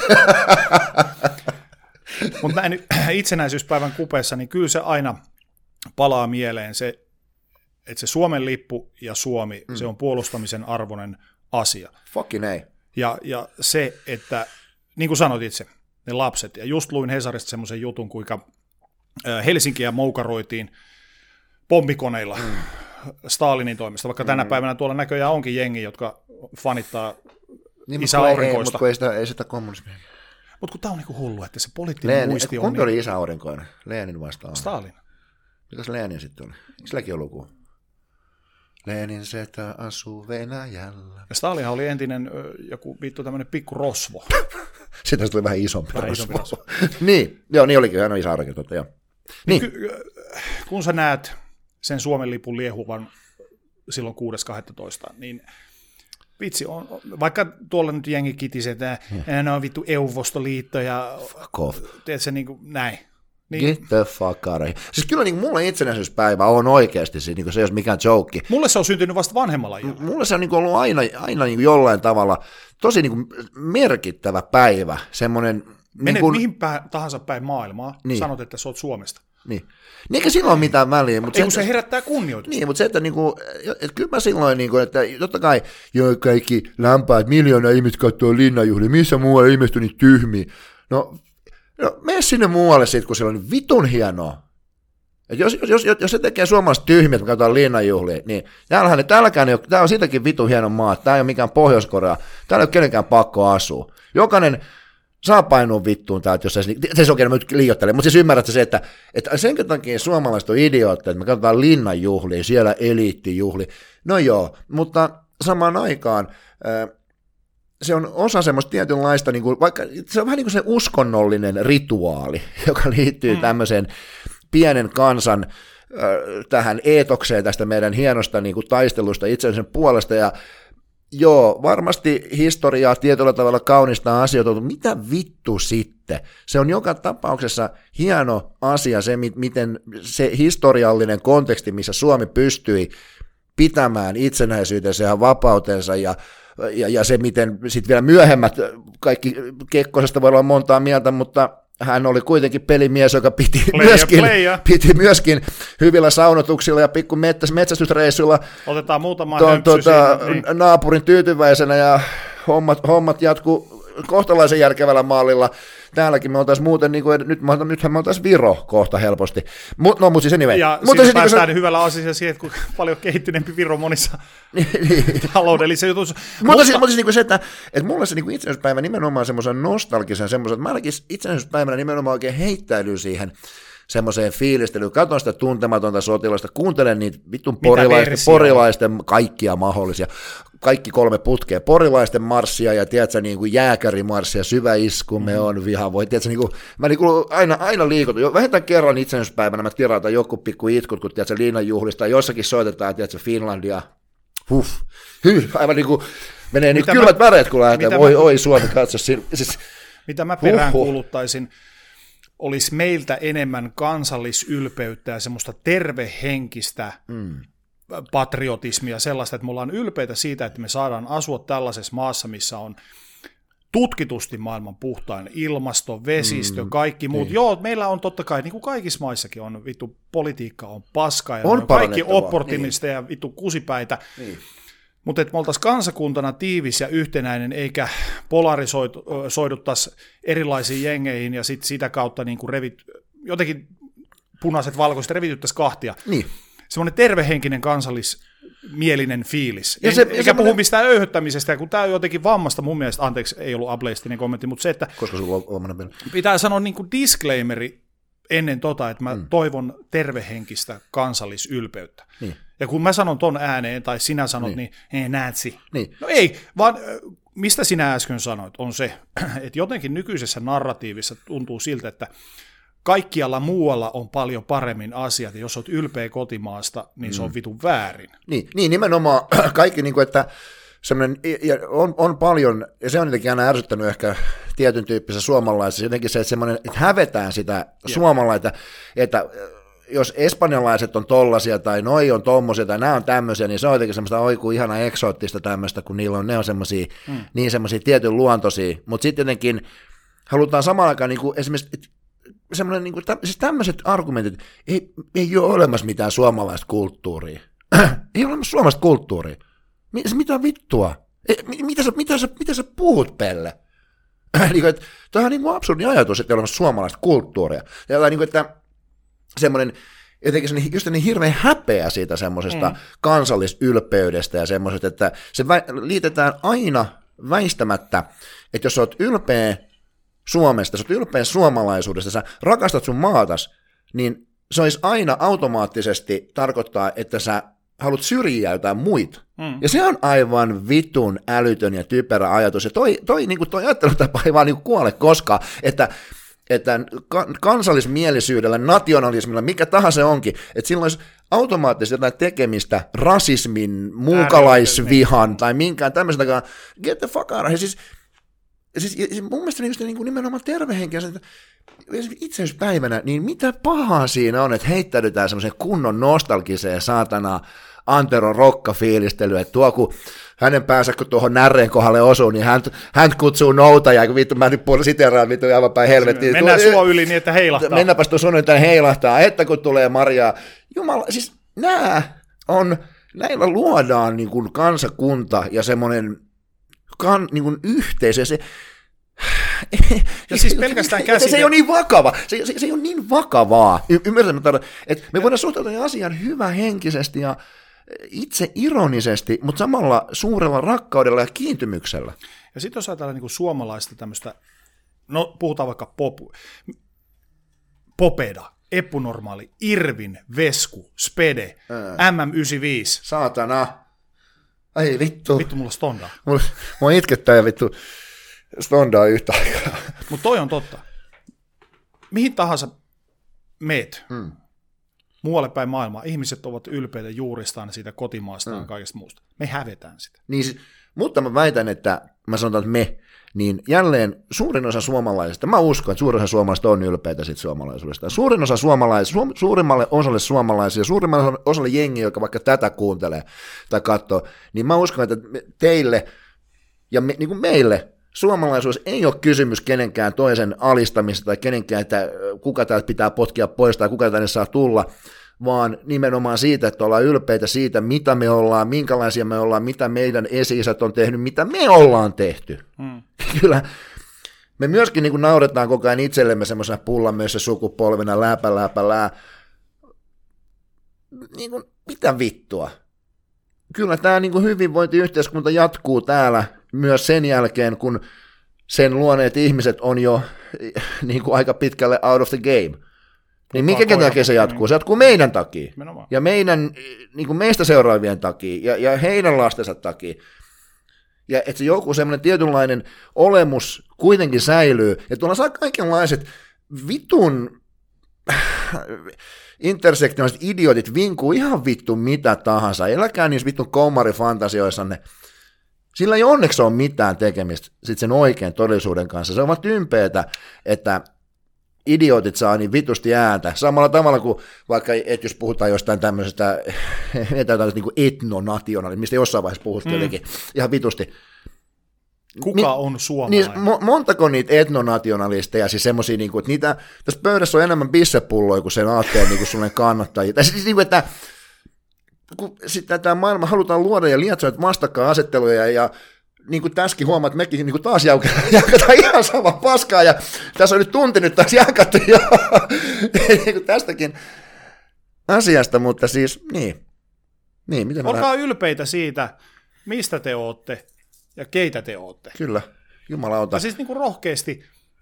Mutta näin itsenäisyyspäivän kupeessa, niin kyllä se aina palaa mieleen se, että se Suomen lippu ja Suomi, mm. se on puolustamisen arvoinen asia. Fucking ei. Ja, ja se, että niin kuin sanoit itse, ne lapset, ja just luin Hesarista semmoisen jutun, kuinka Helsinkiä moukaroitiin pommikoneilla mm. Stalinin toimesta, vaikka tänä mm. päivänä tuolla näköjään onkin jengi, jotka fanittaa niin, isä aurinkoista. Mutta ei, sitä, ei sitä kommunismia. Mutta kun tämä on niinku hullu, että se poliittinen Lenin, muisti on... Kumpi niin... oli isä aurinkoinen? Lenin vastaan. Stalin. Mitäs Lenin sitten oli? Eikö silläkin ole luku? Lenin setä asuu Venäjällä. Ja Stalinhan oli entinen joku vittu tämmöinen pikku rosvo. Sitten tuli vähän isompi vähän rosvo. Isompi rosvo. niin, joo, niin olikin, hän on isä aurinkoinen, joo. Niin. Niin. Ky- kun sä näet sen Suomen lipun liehuvan silloin kuudes kahdestoista, niin vitsi, on, vaikka tuolla nyt jengi kitisi, että ne on vittu Euvostoliitto ja tiedätkö, niin kuin näin. Niin. Get the fuck out of here. Siis kyllä niin mulle itsenäisyyspäivä on oikeasti, siis, niin se ei ole mikään joke. Mulle se on syntynyt vasta vanhemmalla iällä. Mulle se on niin ollut aina, aina niin jollain tavalla tosi niin merkittävä päivä. Semmoinen, Menet niin kuin, mihin päin, tahansa päin maailmaa, niin. Sanot, että sä oot Suomesta. Niin. Niin eikä silloin ole mitään väliä. Mutta ei, se, se herättää kunnioitusta. Niin, mutta se, että, niinku, että kyllä mä silloin, niinku, että totta kai joo, kaikki lämpaat, miljoona ihmiset katsoo linnanjuhlia, missä muualla ihmiset on niin tyhmiä. No, no mene sinne muualle sitten, kun siellä on niin vitun hienoa. Et jos, jos, jos, jos se tekee suomalaiset tyhmiä, että me katsotaan linnanjuhlia, niin täällähän, täälläkään ei ole, tää on siitäkin vitun hieno maa, tämä ei ole mikään Pohjois-Korea, täällä ei ole kenenkään pakko asua. Jokainen saa painua vittuun täältä, jos ei, se oikein nyt liioittele, mutta siis ymmärrätte se, että, että sen takia suomalaiset on idiootteja, että me katsotaan linnanjuhlia, siellä eliittijuhlia, no joo, mutta samaan aikaan se on osa semmoista tietynlaista, niin kuin, vaikka se on vähän niin kuin se uskonnollinen rituaali, joka liittyy mm. tämmöiseen pienen kansan tähän eetokseen tästä meidän hienosta niin kuin taistelusta itsenäisen puolesta, ja joo, varmasti historiaa tietyllä tavalla kaunista asioita, mutta mitä vittu sitten? Se on joka tapauksessa hieno asia, se miten se historiallinen konteksti, missä Suomi pystyi pitämään itsenäisyytensä ja vapautensa, ja, ja, ja se miten sitten vielä myöhemmät, kaikki Kekkosesta voi olla montaa mieltä, mutta hän oli kuitenkin pelimies, joka piti, playa, myöskin, playa. piti myöskin hyvillä saunotuksilla ja pikku metsästysreissuilla otetaan muutama ton, tota, niin. naapurin tyytyväisenä, ja hommat, hommat jatkuu kohtalaisen järkevällä mallilla. Täälläkin me oltaisiin muuten, niin kuin, nyt, nythän me oltaisiin Viro kohta helposti. Mut, no, mutta siis anyway. Ja mutta siinä päästään niin hyvällä asiassa siihen, että kuinka paljon kehittyneempi Viro monissa taloudellisissa jutuissa. Mutta, mutta siis, mutta siis niin se, että, että mulle se niin itsenäisyyspäivä nimenomaan semmoisen nostalgisen, semmoisen, että mä ainakin itsenäisyyspäivänä nimenomaan oikein heittäydyn siihen semmoiseen fiilistelyyn, katon sitä tuntematonta sotilasta, kuuntelen niitä vittun porilaisten, porilaisten kaikkia mahdollisia, kaikki kolme putkea, porilaisten marssia ja tiedätkö, niin kuin jääkärimarssia, syvä isku, me mm-hmm. on viha, voi, tiedätkö, niin kuin, mä niin kuin aina, aina liikutun, vähintään kerran itsenäisyyspäivänä mä tirautan joku pikku itkut, kun tiedätkö, linnanjuhlista, tai jossakin soitetaan, tiedätkö, Finlandia, huh, hyh, aivan niin kuin menee niin kylmät väreet, kun lähdetään, oi, mä... oi, Suomi, katso, siis, mitä mä peräänkuuluttaisin, olisi meiltä enemmän kansallisylpeyttä ja semmoista tervehenkistä mm. patriotismia, sellaista, että me ollaan ylpeitä siitä, että me saadaan asua tällaisessa maassa, missä on tutkitusti maailman puhtain ilmasto, vesistö, Mm, kaikki muut. niin. Joo, meillä on totta kai, niin kuin kaikissa maissakin on, vittu, politiikka on paskaa, ja On on, on kaikki parannettavaa, opportunisteja ja vittu kusipäitä. Niin. Mutta että me oltaisiin kansakuntana tiivis ja yhtenäinen, eikä polarisoiduttaisi erilaisiin jengeihin, ja sit sitä kautta niin kuin revit, jotenkin punaiset, valkoiset revityttäisiin kahtia. Niin. Semmoinen tervehenkinen kansallismielinen fiilis. Ja En, se- eikä ja semmoinen- puhu mistään öyhöttämisestä, ja kun tämä on jotenkin vammasta mun mielestä, anteeksi, ei ollut ableistinen kommentti, mutta se, että Koska sulla on omana vielä. pitää sanoa niin kuin disclaimeri ennen tota, että mä Mm. toivon tervehenkistä kansallisylpeyttä. Niin. Ja kun mä sanon ton ääneen, tai sinä sanot, Niin. niin, niin ei näetsi. Niin. No ei, vaan ö, mistä sinä äsken sanoit, on se, että jotenkin nykyisessä narratiivissa tuntuu siltä, että kaikkialla muualla on paljon paremmin asiat, ja jos olet ylpeä kotimaasta, niin se on vitun väärin. Niin, niin nimenomaan kaikki, niin kuin, että semmoinen, ja on, on paljon, ja se on jotenkin aina ärsyttänyt ehkä tietyn tyyppisessä suomalaisessa, jotenkin se, että semmoinen, että hävetään sitä suomalaita, että jos espanjalaiset on tollasia, tai noi on tommosia, tai nämä on tämmöisiä, niin se on jotenkin semmoista oikuu ihana eksoottista tämmöistä, kun niillä on, ne on semmoisia, mm. niin semmoisia tietyn luontoisia, mutta sitten jotenkin halutaan samaan aikaan niin kuin esimerkiksi, semmoinen, niin kuin, tä, siis tämmöiset argumentit, ei, ei ole olemassa mitään suomalaista kulttuuria. Ei ole olemassa suomalaista kulttuuria. Mitä vittua? Ei, mitä, sä, mitä, sä, mitä sä puhut, Pelle? niin, että, toi on niin kuin absurdi ajatus, että ei ole olemassa suomalaista kulttuuria. Ja niin kuin, että semmoinen, jotenkin semmoinen, just niin hirveän häpeä siitä semmoisesta mm. kansallisylpeydestä ja semmoisesta, että se vä- liitetään aina väistämättä, että jos sä oot ylpeä Suomesta, sä oot ylpeä suomalaisuudesta, sä rakastat sun maatas, niin se olisi aina automaattisesti tarkoittaa, että sä haluat syrjiä jotain muita. Mm. Ja se on aivan vitun älytön ja typerä ajatus. Ja toi, toi, niin toi ajattelutapa ei vaan niin kuole koskaan, että, että kansallismielisyydellä, nationalismilla, mikä tahansa se onkin, että silloin olisi automaattisesti jotain tekemistä rasismin, muukalaisvihan tai minkään tämmöisen. Get the fuck out. Siis, siis mun mielestä just niin kuin nimenomaan tervehenkiä, että itseyspäivänä, niin mitä pahaa siinä on, että heittäydytään semmoiseen kunnon nostalgiseen saatana Antero Rokka-fiilistelyyn, että tuo kun hänen päänsä, kun tuohon närreen kohdalle osuu, niin hän, hän kutsuu noutajaa, kun vittu mä nyt puolella siteraan vittu aivan päin helvettiin. Mennään tuo, suo yli niin, että heilahtaa. Mennäpäs tuon sunnuntain heilahtaa, että kun tulee Marjaa. Jumala, siis nämä on, näillä luodaan niin kuin kansakunta ja semmoinen kan, niin kuin yhteisö, ja se ja siis pelkästään käsite... Se ei ole niin vakava, se, se, se ei ole niin vakavaa. Y- ymmärrämme, että me voidaan suhtautua asiaan hyvähenkisesti ja itse ironisesti, mutta samalla suurella rakkaudella ja kiintymyksellä. Ja sitten jos ajatellaan niin suomalaista tämmöistä, no puhutaan vaikka pop, Popeda, Epunormaali, Irvin, Vesku, Spede, Ää. M M yhdeksänkymmentäviisi. Saatana. Ai vittu. Vittu mulla stondaa. Mulla, mulla itkettää ja vittu stondaa yhtä aikaa. Mutta toi on totta. Mihin tahansa meet, hmm. muualle päin maailmaa, ihmiset ovat ylpeitä juuristaan siitä kotimaastaan ja hmm. kaikesta muusta. Me hävetään sitä. Niin, mutta mä väitän, että mä sanotaan, että me, niin jälleen suurin osa suomalaisista, mä uskon, että suurin osa suomalaisista on ylpeitä siitä suomalaisuudesta. Suurin osa suomalaisista, suom, suurimmalle osalle suomalaisia, suurimmalle osalle jengiä, joka vaikka tätä kuuntelee tai katsoo, niin mä uskon, että teille ja me, niin kuin meille suomalaisuus ei ole kysymys kenenkään toisen alistamista tai kenenkään, että kuka täältä pitää potkia pois tai kuka tänne saa tulla, vaan nimenomaan siitä, että ollaan ylpeitä siitä, mitä me ollaan, minkälaisia me ollaan, mitä meidän esi-isät on tehnyt, mitä me ollaan tehty. Mm. Kyllä me myöskin niin kuin nauretaan koko ajan itsellemme semmoisena pullamössä sukupolvina, läpä, läpä, lää. Niin kuin, mitä vittua? Kyllä tämä niin kuin hyvinvointiyhteiskunta jatkuu täällä myös sen jälkeen, kun sen luoneet ihmiset on jo niin kuin aika pitkälle out of the game. Niin minkä takia se jatkuu? Se jatkuu meidän takia. Menomaan. Ja meidän, niin kuin meistä seuraavien takia ja, ja heidän lastensa takia. Ja että se joku semmoinen tietynlainen olemus kuitenkin säilyy. Ja tuolla saa kaikenlaiset vitun intersektionaaliset idiotit vinkuu ihan vittu mitä tahansa. Eläkää niissä vittun koumarifantasioissanne. Sillä ei onneksi ole mitään tekemistä sit sen oikean todellisuuden kanssa. Se on vaan tympeetä, että idiotit saa niin vitusti ääntä. Samalla tavalla kuin vaikka, että jos puhutaan jostain tämmöisestä niin etnonationaalista, mistä jossain vaiheessa puhuttiin mm. jotenkin ihan vitusti. Kuka Ni, on suomalainen? Niin, mo, montako niitä etnonationalisteja, siis semmoisia, niin kuin, että niitä, tässä pöydässä on enemmän bissepulloja kuin sen aatteen niin kuin kannattajia. Tai siis, niin kuin, että kun sitten tämä maailma halutaan luoda ja lietsoa vastakkainasetteluja ja niin kuin tässäkin huomaat, että mekin niin kuin taas jaukataan ihan sama paskaa, ja tässä on nyt tunti nyt taas jankattu jo niin kuin tästäkin asiasta, mutta siis niin. niin miten Olkaa lähden? ylpeitä siitä, mistä te ootte ja keitä te ootte. Kyllä, jumalauta. Ja siis niin kuin rohkeasti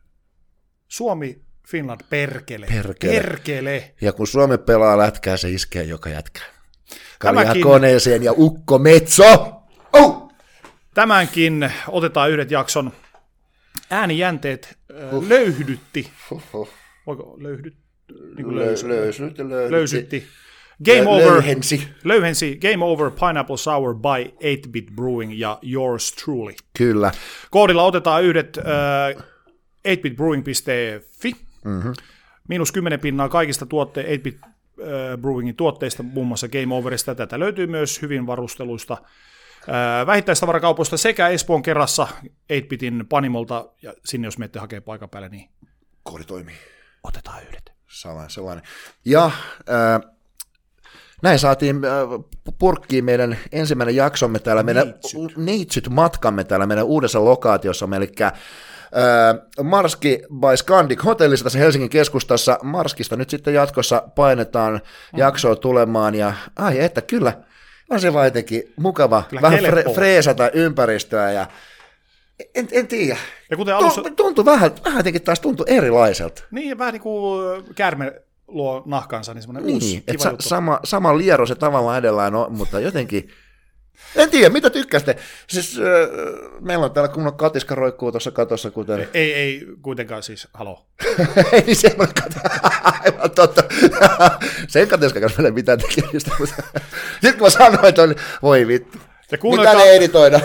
Suomi, Finland, perkele. perkele. Perkele. Ja kun Suomi pelaa lätkää, se iskee joka jätkää. Kalja koneeseen ja ukko metso! Oh! Tämänkin otetaan yhdet jakson äänijänteet uh. löyhdytti. Uh-huh. Voiko löyhdyt? Niin kuin löys- löysytti, löysytti. Game over. Löyhensi. Löyhensi. Game over Pineapple Sour by eight bit Brewing ja yours truly. Kyllä. Koodilla otetaan yhdet uh, eight bit brewing piste fi. Mm-hmm. Miinus kymmenen pinnaa kaikista tuotte eight bit uh, Brewingin tuotteista, muun muassa Game Overista. Tätä löytyy myös hyvin varusteluista vähittäistavarakaupoista sekä Espoon Kerrassa eight bitin Panimolta, ja sinne jos menette hakee paikan päälle, niin koodi toimii. Otetaan yhdet. Sellainen, sellainen. Ja äh, näin saatiin äh, purkkiin meidän ensimmäinen jaksomme täällä, meidän neitsyt matkamme täällä meidän uudessa lokaatiossa, eli äh, Marski by Scandic hotellissa tässä Helsingin keskustassa. Marskista nyt sitten jatkossa painetaan mm-hmm. jaksoa tulemaan, ja ai että kyllä, on se vaan jotenkin mukava kyllä vähän fre- freesata ympäristöä, ja en, en tiedä. Ja kuten alussa... Tuntui vähän, vähän jotenkin taas tuntui erilaiselta. Niin, vähän niin kuin käärme luo nahkansa, niin semmoinen niin, uusi kiva sa- juttu. Sama, sama liero se tavallaan edellään on, mutta jotenkin, en tiedä, mitä tykkäsitte? Siis äh, meillä on täällä kunnon katiska roikkuu tuossa katossa, kuten... Ei, ei kuitenkaan siis, halo. ei niin semmoinen katiska, aivan totta. Sen katiskan kanssa meillä ei mitään tekemistä, mutta sitten kun mä sanoin, että oli, voi vittu. Mitä ne editoida?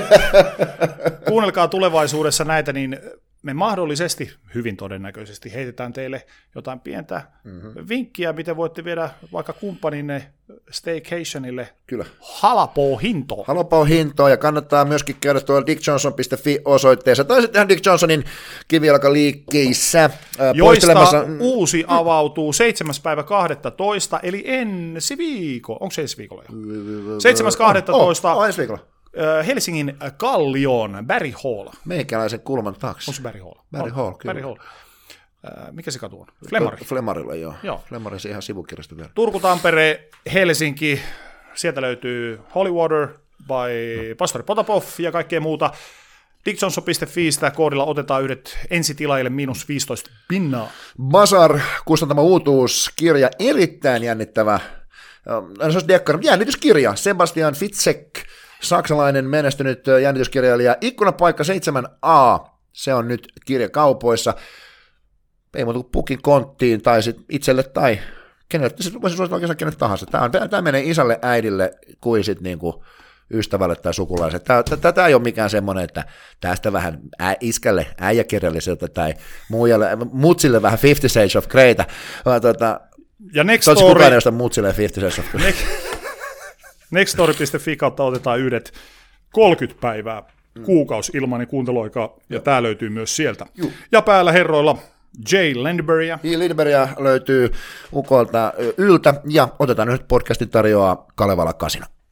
Kuunnelkaa tulevaisuudessa näitä, niin me mahdollisesti, hyvin todennäköisesti, heitetään teille jotain pientä mm-hmm. vinkkiä, miten voitte viedä vaikka kumppaninne staycationille. Kyllä. Halpoo hintoa. Halpoo hintoa, ja kannattaa myöskin käydä tuolla dick johnson piste fi osoitteessa, tai sitten Dick Johnsonin kivijalkaliikkeissä. Joista uusi avautuu seitsemäs päivä kahdentatoista, eli ensi viikolla. Onko se ensi viikolla jo? seitsemäs kahdentatoista. Oh, oh, ensi viikolla. Helsingin Kallioon, Barry Hall. Meikäläisen kulman taakse. Onko se Barry Hall? Barry Hall, kyllä. Barry Hall. Mikä se katu on? Flemari. Flemarilla, joo. joo. Flemari, se ihan sivukirjasta vielä. Turku, Tampere, Helsinki. Sieltä löytyy Holy Water by no. Pastori Potapov ja kaikkea muuta. dick johnson piste fiistä koodilla otetaan yhdet ensitilaajille miinus viisitoista pinnaa. Basar, kustantama uutuuskirja, erittäin jännittävä. No, se olisi dekkari, jännityskirja. Sebastian Fitzek, saksalainen menestynyt jännityskirjailija. Ikkunapaikka seitsemän A, se on nyt kirjakaupoissa. Ei muuta kuin pukin konttiin tai sit itselle tai kenelle, siis voisin suositella oikeastaan kenelle tahansa. Tämä, on, tämä menee isälle, äidille kuin sit niinku ystävälle tai sukulaiselle. Tämä, tämä, tämä ei ole mikään semmoinen, että tästä vähän ä, iskälle äijäkirjalliselta tai muujalle, mutsille vähän Fifty Shades of Greytä. Tota, ja Nextory, kukaan ei osta mutsille Fifty Shades of Grey. Nextory piste fi kautta otetaan yhdet kolmekymmentä päivää kuukausi ilmainen kuunteluaika, ja tämä löytyy myös sieltä. Juh. Ja päällä herroilla Jay Lindbergia. Jay Lindbergia löytyy Ukolta Yltä, ja otetaan nyt podcastin tarjoaa Kalevala Kasino.